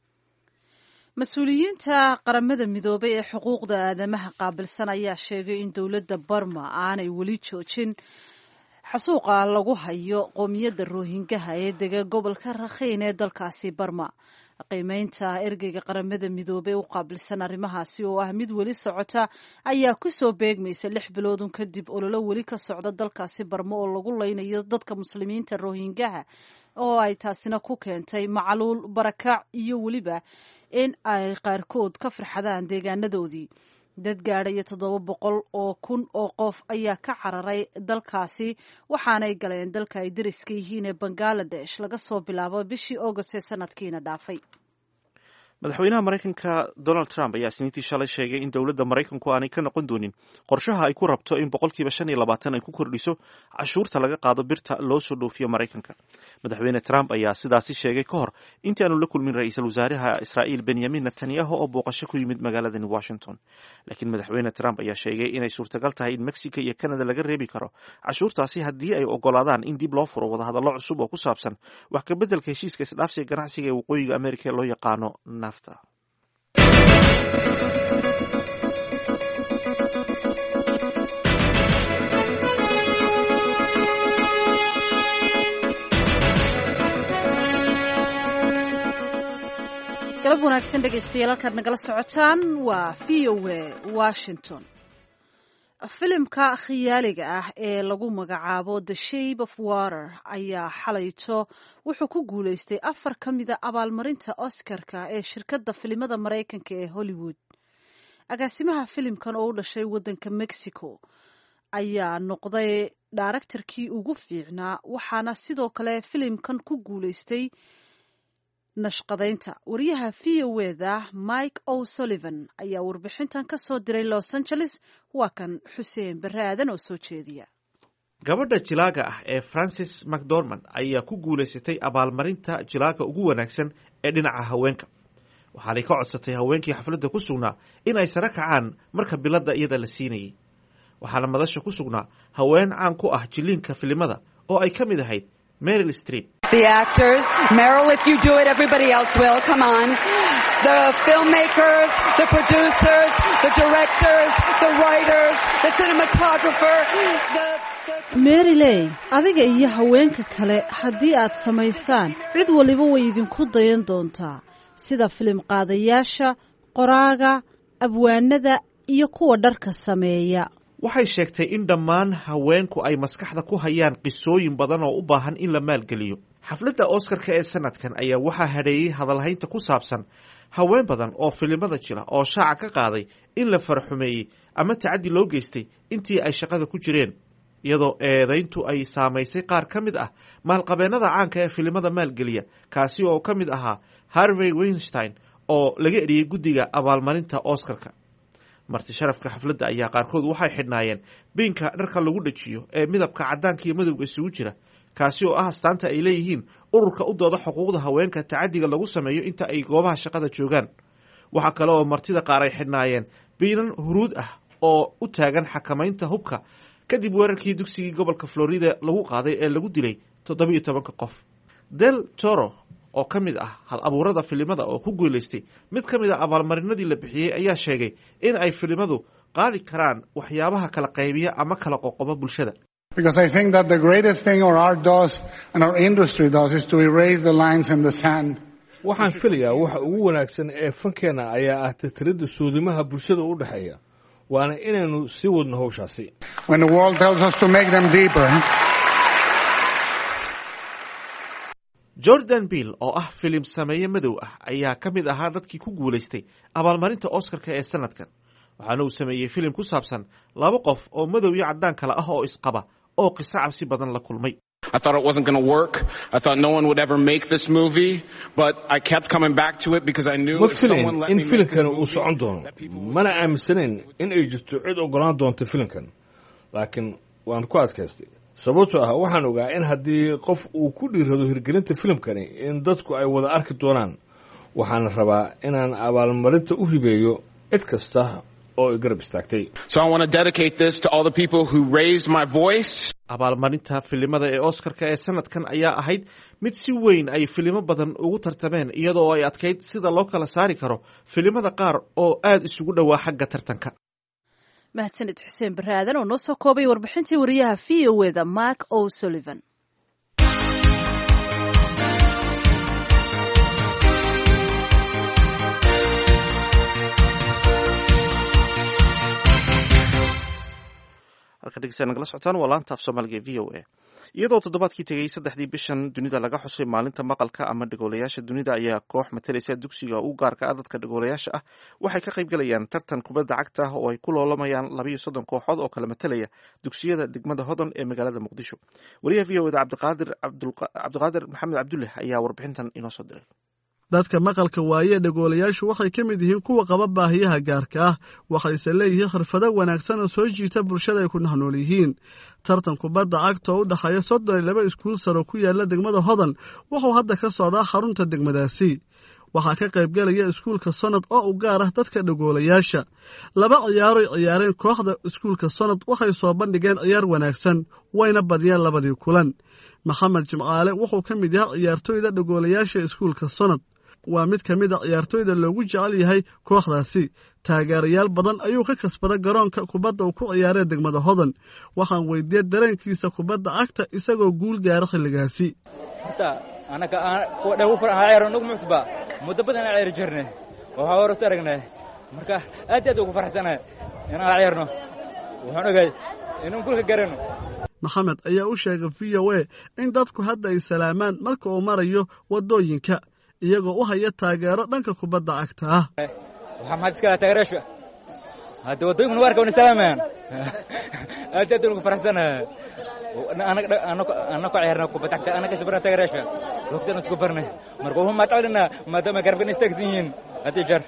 mas-uuliyiinta qaramada midoobay ee xuquuqda aadamaha qaabilsan ayaa sheegay in dowladda barma aanay weli joojin xasuuqa lagu hayo qoomiyadda rohingaha ee dega gobolka rakhiin ee dalkaasi barma. qiimeynta ergeyga qaramada midoobey u qaabilsan arrimahaasi oo ah mid weli socota ayaa kusoo beegmaysa lix biloodun kadib ololo weli ka socda dalkaasi barma oo lagu leynayo dadka muslimiinta rohingaha oo ay taasina ku keentay macaluul barakac iyo weliba in ay qaarkood ka farxadaan deegaanadoodii. dad gaadhaya toddoba boqol oo kun oo qof ayaa ka cararay dalkaasi waxaanay galeen dalka ay dariska yihiin ee bangaladesh laga soo bilaabo bishii august ee sanadkiina dhaafay. madaxweynaha maraykanka donald trump ayaa isniintii shalay sheegay in dowladda maraykanku aanay ka noqon doonin qorshaha ay ku rabto in boqolkiiba shan iyo labaatan ay ku kordhiso cashuurta laga qaado birta loo soo dhoofiyo maraykanka. madaxweyne trump ayaa sidaasi sheegay ka hor intii aanu la kulmin ra-iisul wasaaraha israa'iil benyamin netanyahu oo booqasho ku yimid magaaladani washington. laakiin madaxweyne trump ayaa sheegay inay suurtagal tahay in mexico iyo canada laga reebi karo cashuurtaasi haddii ay ogolaadaan in dib loo furo wadahadallo cusub oo ku saabsan wax ka beddelka heshiiska isdhaafsiga ganacsiga ee waqooyiga amerika ee loo yaqaano nafta. galab wanaagsan dhegaystayaal halkaad nagala socotaan waa v o a washington. filimka khiyaaliga ah ee lagu magacaabo The Shape of Water ayaa xalayto wuxuu ku guulaystay afar ka mida abaalmarinta Oscarka ee shirkadda filimada Maraykanka ee Hollywood. agaasimaha filimkan oo u dhashay waddanka Mexico ayaa noqday daaraktarkii ugu fiicnaa waxaana sidoo kale filimkan ku guulaystay nashqadaynta. wariyaha v o eda Mike O'Sullivan ayaa warbixintan ka soo diray Los Angeles. waa kan xuseen barre aadan oo soo jeediya. gabadha jilaaga ah ee francis macdormand ayaa ku guulaysatay abaalmarinta jilaaga ugu wanaagsan ee dhinaca haweenka waxaanay ka codsatay haweenkii xafladda ku sugnaa in ay sare kacaan marka biladda iyada la siinayay waxaana madasha ku sugnaa haween caan ku ah jiliinka filimada oo ay ka mid ahayd Meryl Streep. The actors, Meryl, if you do it, everybody else will. Come on. The filmmakers, the producers, the directors, the writers, the cinematographer, the... Maryley, adiga iyo haweenka kale haddii aad samaysaan cid waliba way idinku dayan doontaa sida filim qaadayaasha, qoraaga, abwaanada iyo kuwa dharka sameeya. waxay sheegtay in dhammaan haweenku ay maskaxda ku hayaan qisooyin badan oo u baahan in la maalgeliyo xafladda oscarka ee sanadkan ayaa waxaa hadheeyey hadalhaynta ku saabsan haween badan oo filimada jira oo shaaca ka qaaday in la faraxumeeyey ama tacaddi loo geystay intii ay shaqada ku jireen iyadoo eedayntu ay saamaysay qaar ka mid ah maalqabeennada caanka ee filimada maalgeliya kaasi oo ka mid ahaa Harvey Weinstein oo laga eriyey guddiga abaalmarinta oscarka marti sharafka xafladda ayaa qaarkood waxay xidhnaayeen biinka dharka lagu dhajiyo ee midabka caddaanka iyo madowga isugu jira kaasi oo ah astaanta ay leeyihiin ururka u dooda xuquuqda haweenka tacaddiga lagu sameeyo inta ay goobaha shaqada joogaan waxaa kale oo martida qaar ay xidhnaayeen biinan huruud ah oo u taagan xakamaynta hubka kadib weerarkii dugsigii gobolka Florida lagu qaaday ee lagu dilay toddobiyo tobanka qof Del Toro oo ka mid ah hal abuurada filimada oo ku guuleystay mid ka mid ah abaalmarinadii la bixiyey ayaa sheegay in ay filimadu qaadi karaan waxyaabaha kala qaybiya ama kala qoqoba bulshada because I think that the greatest thing our art does and our industry does is to erase the lines in the sand. waxaan filayaa waxa ugu wanaagsan ee fankeena ayaa ah tirtiridda suudimaha bulshada u dhaxeeya waana inaynu sii wadno hawshaasi when the world tells us to make them deeper. Jordan Peele oo ah filim sameeye madow ah ayaa ka mid ahaa dadkii ku guulaystay abaalmarinta Oscarka ee sanadkan waxaana uu sameeyey filim ku saabsan laba qof oo madow iyo caddaan kala ah oo isqaba oo qiso cabsi badan la kulmay I thought it wasn't going to work. I thought no one would ever make this movie, but I kept coming back to it because I knew if someone let me make this movie. uu socon doono mana aaminsanayn in ay jirto cid ogolaan doonto filimkan laakiin waan ku adkaystay sababtoo ah waxaan ogaa in haddii qof uu ku dhiirado hirgelinta filimkani in dadku ay wada arki doonaan waxaan rabaa inaan abaalmarinta u hibeeyo cid kasta oo i garab istaagtay So I want to dedicate this to all the people who raised my voice. abaalmarinta filimada ee Oscarka ee sanadkan ayaa ahayd mid si weyn ay filimo badan ugu tartameen iyadoo ay adkayd sida loo kala saari karo filimada qaar oo aad isugu dhawaa xagga tartanka mahadsanid xuseen baraadan oo noo soo koobay warbixintii wariyaha V O A-da Mark O'Sullivan. halka dhegeystayaal nagala socotaan waa laanta af Soomaaliga V O A iyadoo toddobaadkii tegey saddexdii bishan dunida laga xusay maalinta maqalka ama dhagoolayaasha dunida ayaa koox matalaysa dugsiga u gaarka ah dadka dhagoolayaasha ah waxay ka qayb galayaan tartan kubadda cagta ah oo ay ku loolamayaan labiyo soddon kooxood oo kala matalaya dugsiyada degmada Hodon ee magaalada Muqdisho wariyaha V O A-da Cabdiqaadir Cabdiqaadir Maxamed Cabdulle ayaa warbixintan inoo soo diray dadka maqalka waaye dhagoolayaashu waxay ka mid yihiin kuwa qaba baahiyaha gaarka ah waxayse leeyihiin xirfado wanaagsan oo soo jiita bulshada ay ku nool yihiin tartan kubadda cagta oo u dhaxeeya soddon iyo laba iskuul sare ku yaala degmada Hodon wuxuu hadda ka socdaa xarunta degmadaasi waxaa ka qayb galaya iskuulka Sonad oo u gaar ah dadka dhagoolayaasha laba ciyaaro ay ciyaareen kooxda iskuulka Sonad waxay soo bandhigeen ciyaar wanaagsan wayna badiyeen labadii kulan Maxamed Jimcaale wuxuu ka mid yahay ciyaartoyda dhagoolayaasha iskuulka Sonad waa mid ka mid ah ciyaartoyda loogu jecel yahay kooxdaasi taageerayaal badan ayuu ka kasbaday garoonka kubadda uu ku ciyaaray degmada Hodon waxaan weydiiyay dareenkiisa kubadda cagta isagoo guul gaaray xilligaasi horta anaga ku dhaw faraha ciyaaro nagu musba muddo badan ciyaar jirnay waxa hore saragnay marka aad aad ugu faraxsanahay inaan ciyaarno waxaan ogay inaan kulka garano Maxamed ayaa u sheegay V O A in dadku hadda ay salaamaan marka uu marayo wadooyinka iyagoo u haya taageero dhanka kubadda cagta ah waxa maxad iska taageerasho hadda wadooyinku warka wana salaamaan aad aad ugu faraxsanahay anaga anaga anaga ciyaarna kubadda cagta anaga sabra taageerasho waqtigan isku barnay marka hum ma taclina maadaama garabkan istaagsiin hadii jar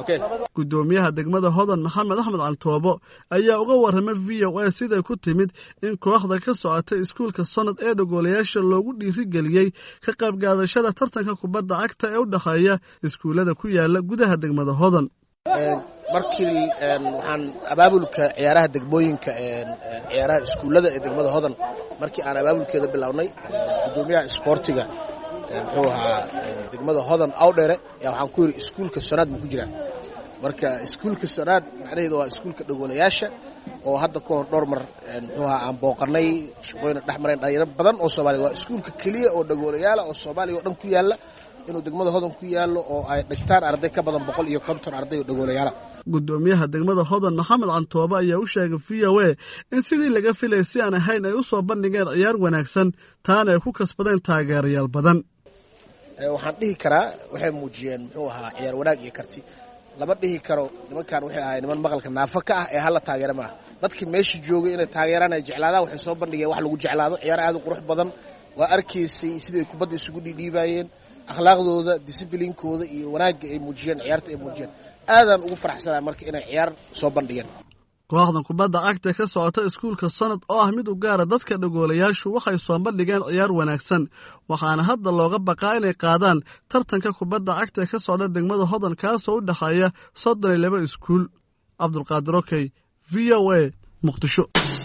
gudoomiyaha degmada hodan maxamed axmed cantoobo ayaa uga warramay v o a siday ku timid in kooxda ka socotay iskuulka sanad ee dhagoolayaasha loogu dhiirigeliyey ka qaybgaadashada tartanka kubadda cagta ee u dhexeeya iskuullada ku yaala gudaha degmada hodan markii waxaan abaabulka ciyaaraha degmooyinka ciyaaraha iskuullada ee degmada hodan markii aan abaabulkeeda bilownay gudoomiyaha isboortiga muxuu ahaa degmada hodan awdheere yaa waxaan ku yidhi iskuulka sanaad ma ku jiraa marka iskuulka sanaad macnaheedu waa iskuulka dhagoolayaasha oo hadda ka hor dhowr mar muxuu ahaa aan booqanay shaqooyina dhex mareen dhalinyaro badan oo soomaaliya waa iskuulka keliya oo dhagoolayaala oo soomaaliya oo dhan ku yaalla inuu degmada hodan ku yaallo oo ay dhigtaan arday ka badan boqol iyo konton arday oo dhagoolayaala gudoomiyaha degmada hodan maxamed cantoobe ayaa u sheegay v o a in sidii laga filay si aan ahayn ay u soo bandhigeen ciyaar wanaagsan taana ay ku kasbadeen taageerayaal badan waxaan dhihi karaa waxay muujiyeen muxuu ahaa ciyaar wanaag iyo karti lama dhihi karo nimankan waxay ahay niman maqalka naafo ka ah ee hala taageera maaha dadkii meesha joogay inay taageeraan ay jeclaadaan waxay soo bandhigeen wax lagu jeclaado ciyaar aad u qurux badan waa arkaysay siday kubadda isugu dhiidhiibaayeen akhlaaqdooda disciblinkooda iyo wanaagga ay muujiyeen ciyaarta ay muujiyeen aadaan ugu faraxsanaa marka inay ciyaar soo bandhigeen kooxdan kubadda cagta ka socota iskuulka sanad oo ah mid u gaara dadka dhagoolayaashu waxay soo bandhigeen ciyaar wanaagsan waxaana hadda looga baqaa inay qaadaan tartanka kubadda cagta ka socda degmada hodan kaasoo u dhexeeya soddon iyo laba iskuul cabdulqaadir okey v o a muqdisho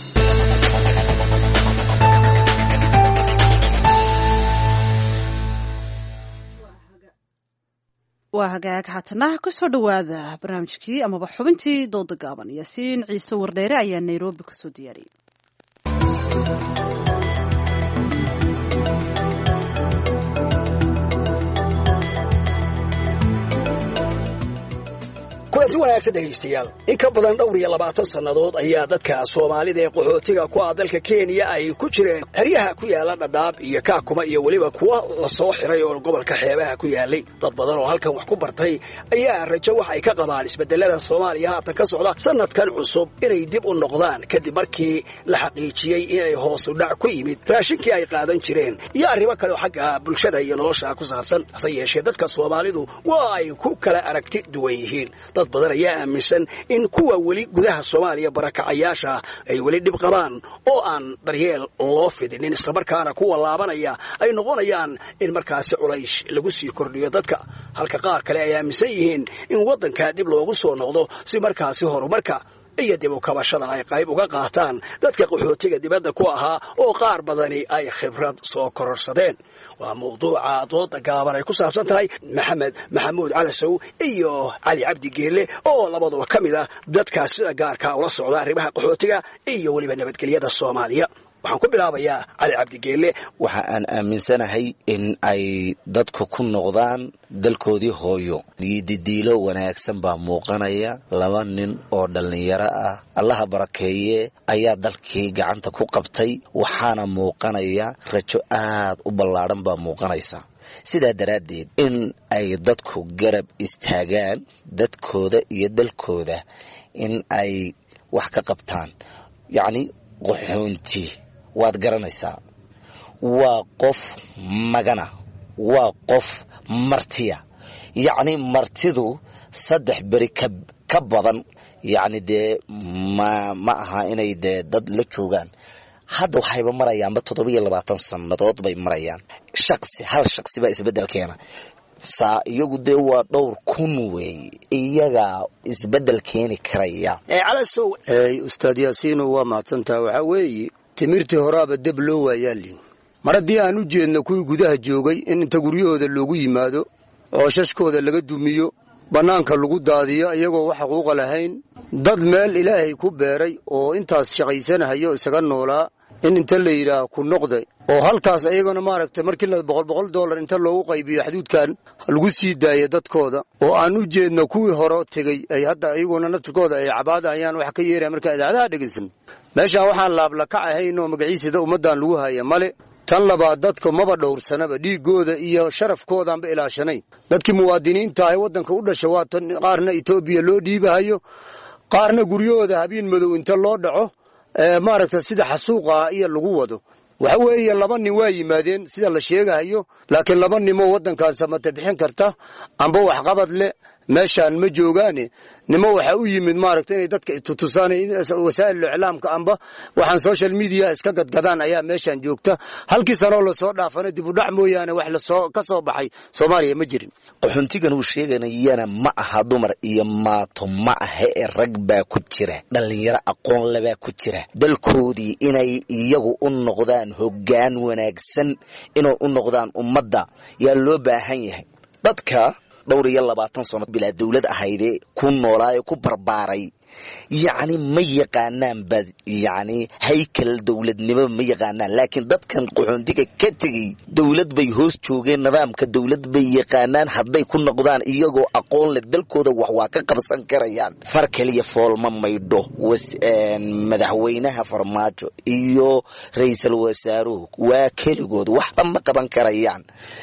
waa hagaag haatana ku soo dhowaada barnaamijkii amaba xubintii dooda gaaban yaasiin ciise wardheere ayaa nairobi ka soo diyaariyey kulanti wanaagsan dhegaystayaal in ka badan dhowr iyo labaatan sannadood ayaa dadka soomaalida ee qaxootiga ku ah dalka kenya ay ku jireen xeryaha ku yaala dhadhaab iyo kaakuma iyo weliba kuwa la soo xiray oo gobolka xeebaha ku yaalay dad badan oo halkan wax ku bartay ayaa rajo wax ay ka qabaan isbedelada soomaaliya haatan ka socda sanadkan cusub inay dib u noqdaan kadib markii la xaqiijiyey inay hoos u dhac ku yimid raashinkii ay qaadan jireen iyo arrimo kale oo xagga bulshada iyo nolosha ku saabsan hase yeeshee dadka soomaalidu waa ay ku kala aragti duwan yihiin dad badan ayaa aaminsan in kuwa weli gudaha soomaaliya barakacayaasha ay weli dhib qabaan oo aan daryeel loo fidinin islamarkaana kuwa laabanaya ay noqonayaan in markaasi culays lagu sii kordhiyo dadka halka qaar kale ay aaminsan yihiin in waddanka dib loogu soo noqdo si markaasi horumarka iyo dib u kabashada ay qayb uga qaataan dadka qaxootiga dibadda ku ahaa oo qaar badani ay khibrad soo kororsadeen waa mawduuca dooda gaaban ay ku saabsan tahay maxamed maxamuud calasow iyo cali cabdi geelle oo labaduba ka mid ah dadkaas sida gaarka ula socda arrimaha qaxootiga iyo weliba nabadgelyada soomaaliya waxaan ku bilaabayaa cali cabdigeelle waxa aan aaminsanahay in ay dadku ku noqdaan dalkoodii hooyo didiilo wanaagsan baa muuqanaya laba nin oo dhallinyaro ah allaha barakeeye ayaa dalkii gacanta ku qabtay waxaana muuqanaya rajo aad u ballaadhan baa muuqanaysa sidaa daraaddeed in ay dadku garab istaagaan dadkooda iyo dalkooda in ay wax ka qabtaan yacni qaxoonti waad garanaysaa waa qof magana waa qof martiya yacni martidu saddex beri ka ka badan yacni dee ma ma aha inay dee dad la joogaan hadda waxayba marayaanba toddoba iyo labaatan sannadood bay marayaan shaqsi hal shaqsi baa isbeddel keena saa iyagu dee waa dhowr kun weeye iyagaa isbeddel keeni karaya calasow ustaad yaasiino waa mahadsantaha waxaa weeye timirtii horaaba deb loo waayaalin mar haddii aan u jeedno kuwii gudaha joogay in inta guryahooda loogu yimaado oo shashkooda laga dumiyo bannaanka lagu daadiyo iyagoo wax xuquuqa lahayn dad meel ilaahay ku beeray oo intaas shaqaysanahayo isaga noolaa in inta la yidhaah ku noqday oo halkaas iyagana maaragtay markii la boqol boqol dollar inta loogu qaybiyo xaduudkan lagu sii daaya dadkooda oo aan u jeedno kuwii hore tegey ay hadda iyaguna naftirkooda ay cabaadahayaan wax ka yeeraya markaa idaacadaha dhegaysan meeshaan waxaan laablakac ahayn oo magaciisada ummaddan lagu haya male tan labaad dadka maba dhowrsanaba dhiiggooda iyo sharafkoodaanba ilaashanayn dadkii muwaadiniinta ah waddanka u dhasha waa tan qaarna etoobiya loo dhiibahayo qaarna guryahooda habeen madow inta loo dhaco maaragta sida xasuuqa iyo lagu wado waxa weeye laba nin waa yimaadeen sida la sheegahayo laakiin laba ninmoo waddankaas samata bixin karta amba waxqabad leh meeshaan ma joogaane nimo waxaa u yimid maaragtay inay dadka tutusaan wasaa'il iclaamka amba waxaan social media iska gadgadaan ayaa meeshaan joogta halkii sanoo lasoo dhaafana dib u dhac mooyaane wax lasoo ka soo baxay Soomaaliya ma jirin qaxoontigan uu sheeganayana ma aha dumar iyo maato ma aha ee rag baa ku jira dhalinyaro aqoon laba ku jira dalkoodii inay iyagu u noqdaan hoggaan wanaagsan inay u noqdaan ummadda yaa loo baahan yahay dadka dhowr iyo labaatan sano bilaa dawlad ahaydee ku noolaayo ku barbaaray yacni ma yaqaanaan bad yacni haykal dawladnimo ma yaqaanaan laakiin dadkan qaxoontiga ka tegey dawlad bay hoos joogeen nidaamka dawlad bay yaqaanaan hadday ku noqdaan iyagoo aqoon leh dalkooda wax waa ka qabsan karayaan far kaliya foolma maydho madaxweynaha farmaajo iyo ra'iisul wasaaruhu waa keligood waxba ma qaban karayaan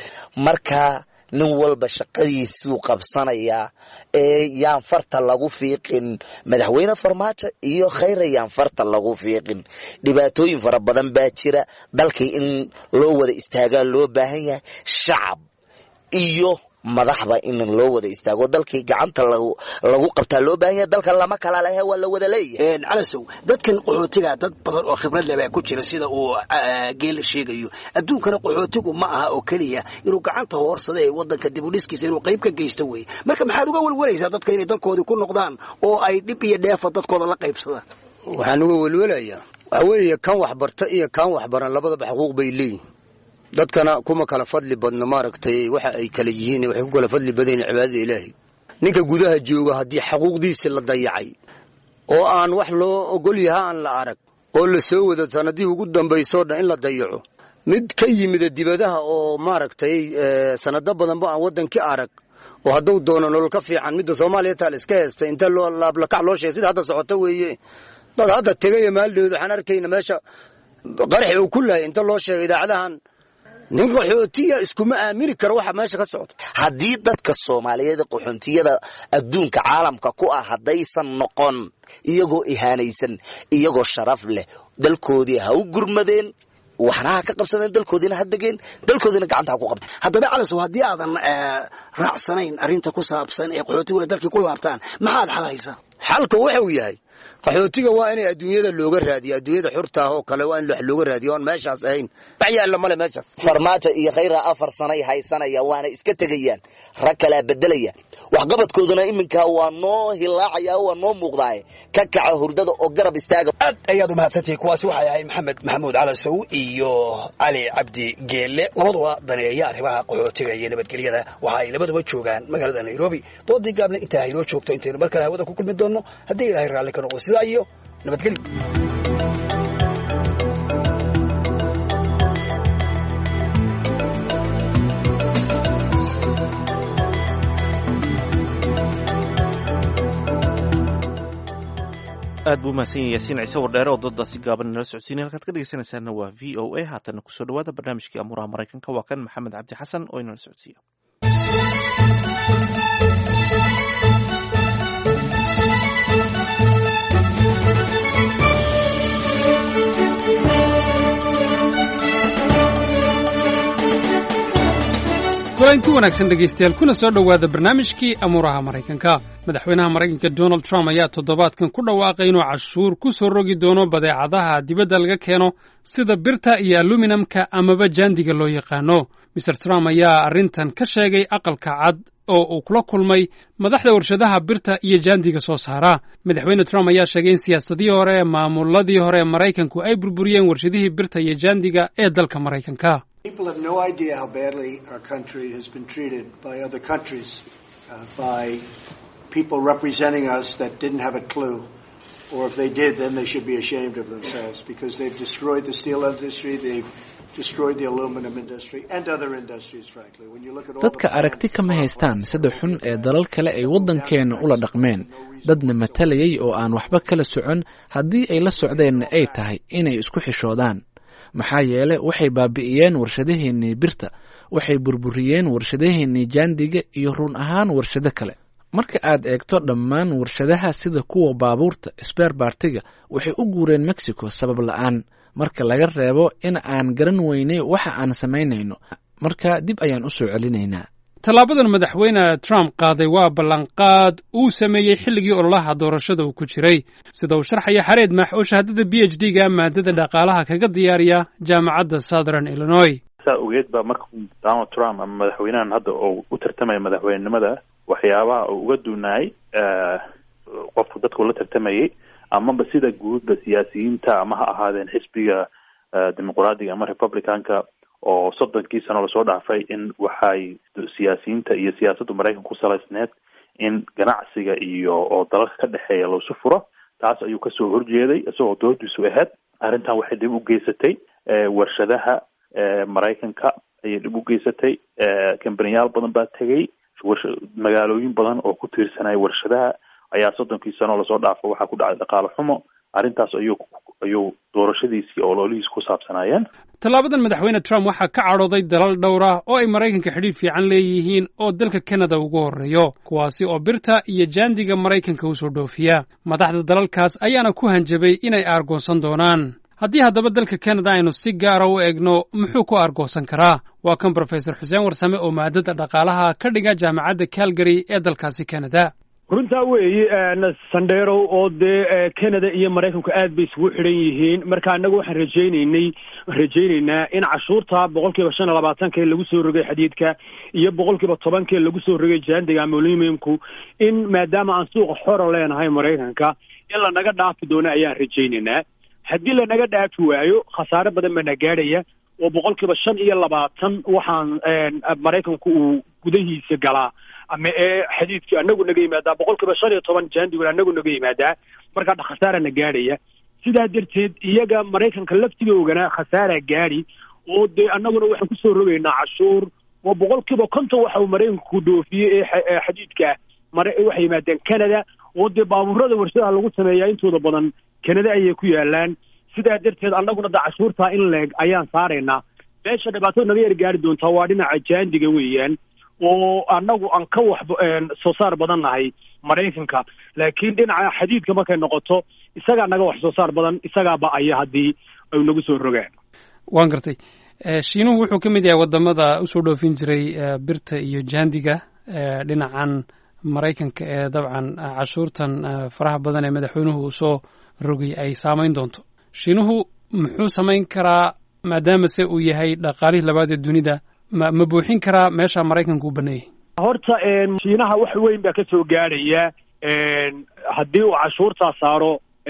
marka nin walba shaqadiisuu qabsanayaa ee yaan farta lagu fiiqin madaxweyne farmaajo iyo khayra yaan farta lagu fiiqin dhibaatooyin fara badan baa jira dalkii in loo wada istaagaa loo baahan yahay shacab iyo madaxba in loo wada istaago dalkii gacanta lagu lagu qabtaa loo baahan yahay dalka lama kala leh waa la wada leeyahay een calasow dadkan qaxootiga dad badan oo khibrad leh ku jira sida uu geel sheegayo adduunkana qaxootigu ma aha oo kaliya inuu gacanta hoorsaday wadanka dib u dhiskiisa inuu qayb ka geysto way marka maxaad uga walwalaysaa dadka inay dalkoodii ku noqdaan oo ay dhib iyo dheef dadkooda la qaybsadaan waxaan uga walwalayaa waxa weeye kan wax barta iyo kan wax baran labadaba xuquuq bay leeyihiin dadkana kuma kala fadli badna maaragtay waxa ay kala yihiin waxay ku kala fadli badan cibaadada Ilaahay ninka gudaha jooga hadii xuquuqdiisa la dayacay oo aan wax loo ogol yahay aan la arag oo la soo wada sanadii ugu dambayso dhan in la dayaco mid ka yimid dibadaha oo maaragtay sanado badan ba aan wadanka arag oo haduu doono nolol ka fiican mid Soomaaliya taal iska heestay inta loo laab la kac loo sheegay sida hadda socoto weeye dad hadda tagay maaldeedu waxaan arkayna meesha qarax uu kulay inta loo sheegay idaacadahan nin qaxootiga iskuma aamini karo waxa meesha ka socdo haddii dadka Soomaaliyeed qaxoontiyada adduunka caalamka ku ah hadaysan noqon iyagoo ihaanaysan iyagoo sharaf leh dalkoodii ha u gurmadeen waxna ka qabsadeen dalkoodina hadageen dalkoodina gacanta ku qabteen haddaba calasow haddii aadan raacsanayn arrinta ku saabsan ee qaxootiga dalkii ku laabtaan maxaad xalaysaa xalka waxa uu yahay qaxootiga waa inay adduunyada looga raadiyo adduunyada xurta ah oo kale waa in wax looga raadiyo aan meeshaas ahayn baxyaa la male meeshaas farmaajo iyo khayra afar sanay haysanaya waana iska tagayaan rag kala bedelaya wax qabadkooduna iminka waa noo hilaacaya waa noo muuqdaay ka kaca hurdada oo garab istaaga aad ayaad u mahadsantahay kuwaasi waxay ahayd maxamed maxamuud calasow iyo cali cabdi geelle labaduba daneeya arrimaha qaxootiga iyo nabadgelyada waxa ay labaduba joogaan magaalada Nairobi doodii gaabna intaa inoo joogto intaynu mar kale hawada ku kulmi doono haddii ilaahay raalli ka noqdo sidaa iyo nabadgelyo aad buu mahadsan yahay yaasiin ciise wardheere oo doodaasi gaaban nala socodsiinay halkaad ka dhegeysanaysaana waa v o a haatana kusoo dhawaada barnaamijkii amuuraha maraykanka waa kan maxamed cabdi xasan oo inala socodsiiya kulanti wanaagsan dhegaystayaal kuna soo dhowaada barnaamijkii amuuraha maraykanka madaxweynaha maraykanka donald trump ayaa toddobaadkan ku dhawaaqay inuu cashuur ku soo rogi doono badeecadaha dibadda laga keeno sida birta iyo aluminamka amaba jaandiga loo yaqaano mister trump ayaa arrintan ka sheegay aqalka cad oo uu kula kulmay madaxda warshadaha birta iyo jaandiga soo saara madaxweyne trump ayaa sheegay in siyaasadii hore ee maamuladii hore ee maraykanku ay burburiyeen warshadihii birta iyo jaandiga ee dalka maraykanka People have no idea how badly our country has been treated by other countries, uh, by people representing us that didn't have a clue. Or if they did, then they should be ashamed of themselves because they've destroyed the steel industry, they've destroyed the aluminum industry and other industries, frankly. When you look at all dadka aragti kama haystaan sida xun ee dalal kale ay waddankeena ula dhaqmeen dadna matalayay oo aan waxba kala socon haddii ay la socdeenna ay tahay inay isku xishoodaan maxaa yeelay waxay baabi'iyeen warshadaheennii birta waxay burburiyeen warshadaheennii jaandiga iyo run ahaan warshado kale marka aad eegto dhammaan warshadaha sida kuwa baabuurta sbeer baartiga waxay u guureen mexico sabab la'aan marka laga reebo in aan garan weynay waxa aan samaynayno marka dib ayaan u soo celinaynaa tallaabadan madaxweyne trump qaaday waa ballanqaad uu sameeyey xilligii ololaha doorashada uu ku jiray sida uu sharxaya xareed maax oo shahaadada b h d ga maadada dhaqaalaha kaga diyaariya jaamacadda southern illinois saa ogeed baa marka donald trump ama madaxweynahan hadda oo u tartamaya madaxweynenimada waxyaabaha uu uga duunaayay qofku dadku la tartamayay amaba sida guudba siyaasiyiinta ama ha ahaadeen xisbiga dimuqraadiga ama republicanka oo soddonkii sano lasoo dhaafay in waxay siyaasiyiinta iyo siyaasadda maraykanka ku salaysneed in ganacsiga iyo oo dalalka ka dhexeeya loosu furo taas ayuu kasoo horjeeday isagoo doodiisu ahayd arrintan waxay dib u geysatay warshadaha maraykanka ayay dhib u geysatay kambaniyaal badan baa tegay magaalooyin badan oo ku tiirsanaya warshadaha ayaa soddonkii sano lasoo dhaafo waxaa ku dhacay dhaqaale xumo arrintaas ayuu ayuu doorashadiisii oo ololihiis ku saabsanaayeen tallaabadan madaxweyne trump waxaa ka cadhooday dalal dhowr ah oo ay maraykanka xidhiidh fiican leeyihiin oo dalka canada ugu horreeyo kuwaasi oo birta iyo jaandiga maraykanka usoo dhoofiya madaxda dalalkaas ayaana ku hanjabay inay aargoonsan doonaan haddii haddaba dalka canada aynu si gaara u egno muxuu ku aargoosan karaa waa kan brofesor xuseen warsame oo maadada dhaqaalaha ka dhiga jaamacadda calgary ee dalkaasi canada runtaa weeye sandero oo dee canada iyo maraykanku aad bay isugu xidhan yihiin marka annagu waxaan rajaynaynay rajaynaynaa in cashuurta boqol kiiba shan iyo labaatanka lagu soo rogay xadiidka iyo boqol kiiba tobanka lagu soo rogay jaandiga ama aluminiumku in maadaama aan suuqa xora leenahay maraykanka in lanaga dhaafi doono ayaan rajaynaynaa haddii lanaga dhaafi waayo khasaare badan baana gaadhaya oo boqol kiiba shan iyo labaatan waxaan maraykanku uu gudahiisa galaa ama ee xadiidkii anagu naga yimaadaa boqol kiiba shan iyo toban jaandiguna anagu naga yimaadaa markaa khasaarana gaadhaya sidaa darteed iyaga maraykanka laftigoogana khasaara gaadhi oo dee annaguna waxaan kusoo rogaynaa cashuur oo boqol kiiba konton waxa uu maraykanku dhoofiyey ee xadiidka mara waxay yimaadeen canada oo dee baabuurada warshadaha lagu sameeyaa intooda badan canada ayay ku yaalaan sidaa darteed annaguna da cashuurtaa in leeg ayaan saaraynaa meesha dhibaatada naga yar gaari doontaa waa dhinaca jaandiga weeyaan oo annagu aan ka wax soo saar badan nahay maraykanka laakiin dhinaca xadiidka markay noqoto isagaa naga wax soo saar badan isagaa ba-aya haddii ay nagu soo rogaan waan gartay shiinuhu wuxuu ka mid yahay wadamada usoo dhoofin jiray birta iyo jaandiga dhinacan maraykanka ee dabcan cashuurtan faraha badan ee madaxweynuhu uu soo rogay ay saamayn doonto shiinuhu muxuu samayn karaa maadaama se uu yahay dhaqaalihii labaad ee dunida ma ma buuxin karaa meesha maraykanka u baneeyay horta shiinaha wax weyn baa ka soo gaadhaya haddii uu cashuurtaa saaro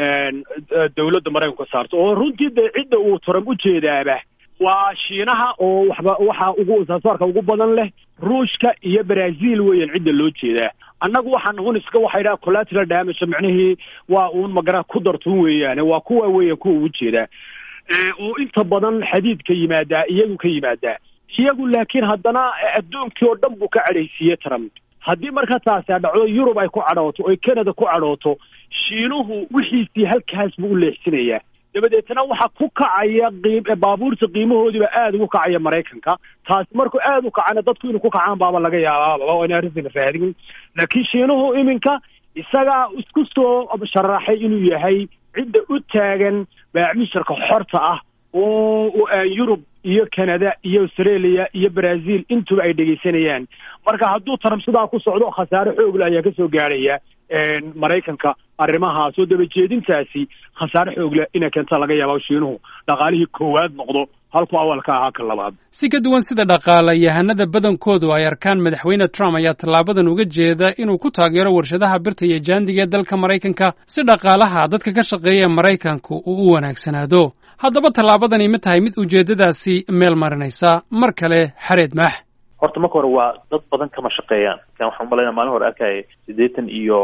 dawladda maraykanka saarto oo runtii dee cidda uu Trump u jeedaaba waa shiinaha oo waxba waxa ugu saasaarka ugu badan leh ruushka iyo brazil weeyaan cidda loo jeedaa annagu waxaan hun iska waxay dhaha collateral damage macnihii waa uun magara ku dartun weeyaan waa kuwa weeyaan kuwa ugu jeedaa oo inta badan xadiidka yimaadaa iyagu ka yimaadaa iyagu laakiin haddana adduunkii oo dhan buu ka cadhaysiiyey Trump haddii marka taasi dhacdo Yurub ay ku cadhooto oo Canada ku cadhooto shiinuhu wixiisii halkaas buu u leexsinayaa dabadeetna waxa ku kacaya qiim baabuurta qiimahoodiiba aad ugu kacaya maraykanka taas markuu aad u kacana dadku inuu ku kacaan baaba laga yaabaa oo inay arrin raadin laakiin shiinuhu iminka isaga isku soo sharaxay inuu yahay cidda u taagan baacmisharka xorta ah oo Yurub iyo Canada iyo Australia iyo Brazil intuba ay dhageysanayaan marka hadduu Trump sidaa ku socdo khasaare xoog leh ayaa ka soo gaaraya maraykanka arrimahaas oo daba jeedintaasi khasaare xoog leh inay keento laga yaabo shiinuhu dhaqaalihii koowaad noqdo halku awalka ahaa ka labaad si ka duwan sida dhaqaalayahanada badankoodu ay arkaan madaxweyne Trump ayaa tallaabadan uga jeeda inuu ku taageero warshadaha birta iyo jaandiga dalka maraykanka si dhaqaalaha dadka ka shaqeeya maraykanku uu u wanaagsanaado haddaba tallaabadani ma tahay mid ujeedadaasi meel marinaysa mar kale xareed maax horta marka hore waa dad badan kama shaqeeyaan kan waxaan umalaynaa maalin hore arkaya siddeetan iyo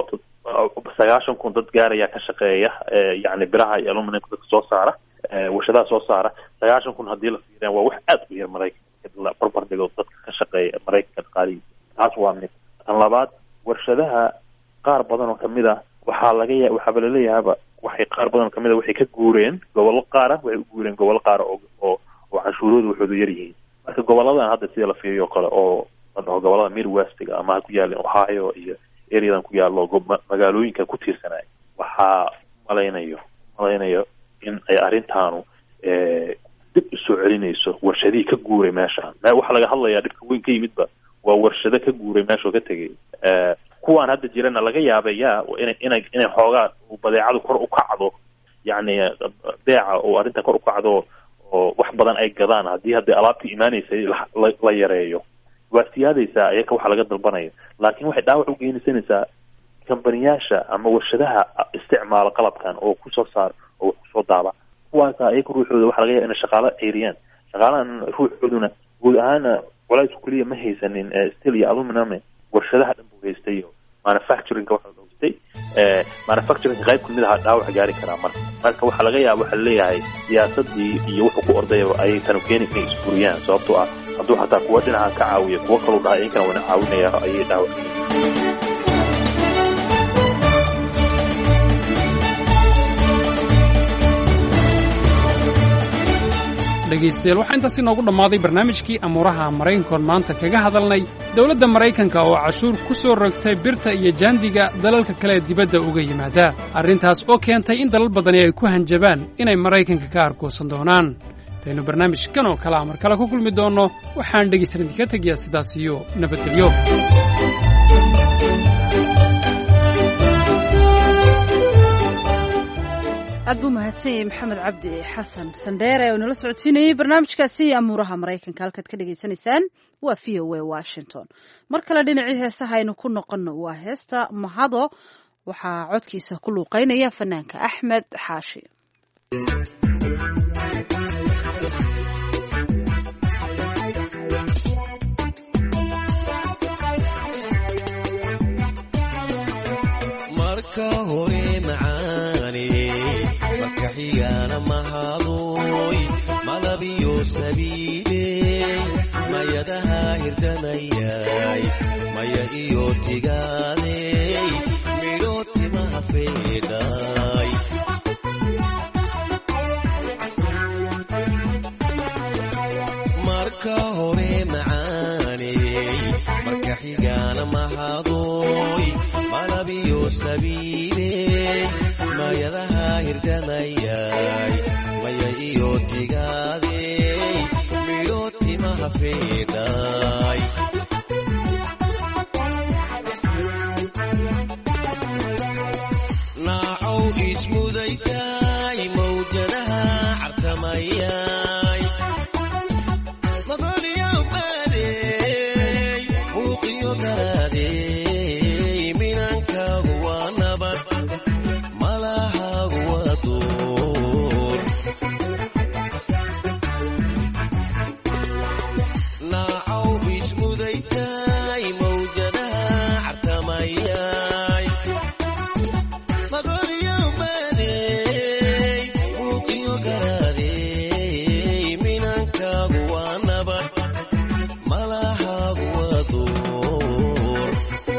sagaashan kun dad gaaraya ka shaqeeya yacni biraha iyo aluminiumka dadka soo saara warshadaha soo saara sagaashan kun haddii la fiiriyan waa wax aad u yar maraykanka la barbar dhigo dadka ka shaqeeya maraykanka dhaqaalihiisa taas waa mid tan labaad warshadaha qaar badan oo kamid ah waxaa laga ya waxaaba laleeyahaba waxay qaar badan oo kamid a waxay ka guureen gobollo qaara waxay u guureen gobollo qaara oo oo oo canshuuroodu waxoodu yar yihiin marka goboladan hadda sida la fiiriyo o kale oo ladhaho gobolada midwestiga ama ha ku yaalin ohio iyo areadan ku yaallo magaalooyinka ku tiirsanaya waxaa malaynayo malaynayo in ay arrintaanu dib u soo celinayso warshadihii ka guuray meeshaan waxaa laga hadlayaa dhibka weyn ka yimidba waa warshado ka guuray meeshuu ka tegay kuwaan hadda jirana laga yaabaya inay inay inay xoogaa badeecadu kor u kacdo yacni beeca oo arrinta kor u kacdo oo wax badan ay gadaan haddii hadda alaabtii imaanaysay la yareeyo waa siyaadaysaa ayaka waxa laga dalbanayo laakiin waxay dhaawac u geenaysanaysaa kambaniyaasha ama warshadaha isticmaala qalabkan oo kusoo saar oo kusoo daaba kuwaasa ayaka ruuxooda waxa laga yaaba inay shaqaalo ceyriyaan shaqaalahan ruuxooduna guud ahaana culays keliya ma haysanin steel iyo aluminum warshadaha dhan buu haystay manufacturing waxa la haystay manufacturing qayb kamid ah dhaawac gaari karaa marka marka waxa laga yaabaa waxa leeyahay siyaasadii iyo wuxuu ku ordayo ay tan keeni inay isburiyaan sababtoo ah hadduu xataa kuwa dhinaca ka caawiyo kuwa kaloo dhahay in kana wana caawinaya ayay dhaawac dhegaystayaal waxaa intaasi noogu dhammaaday barnaamijkii amuuraha maraykankoon maanta kaga hadalnay dawladda maraykanka oo cashuur ku soo rogtay birta iyo jaandiga dalalka kale ee dibadda uga yimaada arrintaas oo keentay in dalal badani ay ku hanjabaan inay maraykanka ka argoosan doonaan intaynu barnaamijkan oo kale amar kale ku kulmi doonno waxaan dhegaysan idinka tegayaa sidaas iyo nabadgelyo aad buu mahadsan yahay maxamed cabdi xasan sandheere oo nala socodsiinayay barnaamijkaasi amuuraha maraykanka halkaad ka dhegaysanaysaan waa v o a washington mar kale dhinacii heesaha aynu ku noqonno waa heesta mahado waxaa codkiisa ku luuqeynaya fanaanka axmed xaashi marka hore macaani markaxiyana mahadoy malabiyo sabiibey mayadaha hirdamayay maya iyo tigaadey midho timaha feedhay marka hore macaani markaxigana mahadoy malabiyo sabiibey mayadaha hirdamayay maya iyo tigaadey midho timaha feedhay naacow ismudaytay mawjadaha cartamayay maqoliyow baadey muuqiyo garaadey minankaagu waa nabad malahaagu waa duur naacow ismudaytay mawjadaha cartamayay maqoliyow baadey muuqiyo garaadey minankaagu waa nabad malahaagu waa duur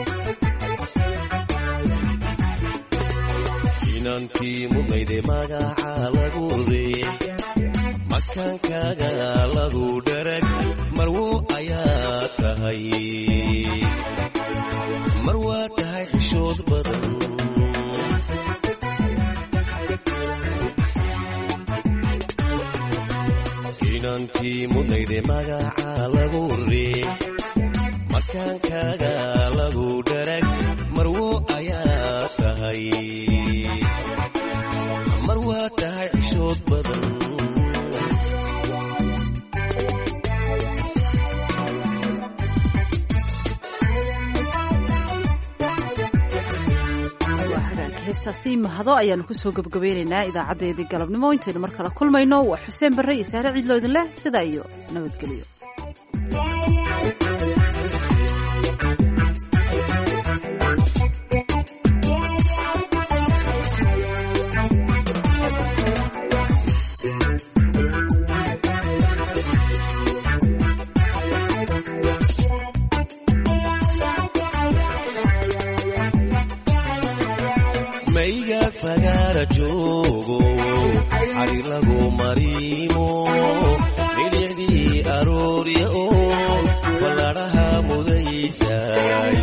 inantii mudnayde magaca lagu rey makaankaaga lagu dharag marwo ayaa tahay mar waa tahay xishood badan inantii mudnayde magaca lagu rey makaankaaga lagu dharag marwo ayaa tahay mar waa tahay xishood badan heestaasi mahado ayaanu kusoo gebgabaynaynaa idaacadeedii galabnimo intaynu mar kale kulmayno waa xuseen barre iyo saare ciidloo idin leh sidaa iyo nabadgelyo maygaag fagaara joogo xari lagu mariimo midicdii aroorya oo ballaadhaha mudaysay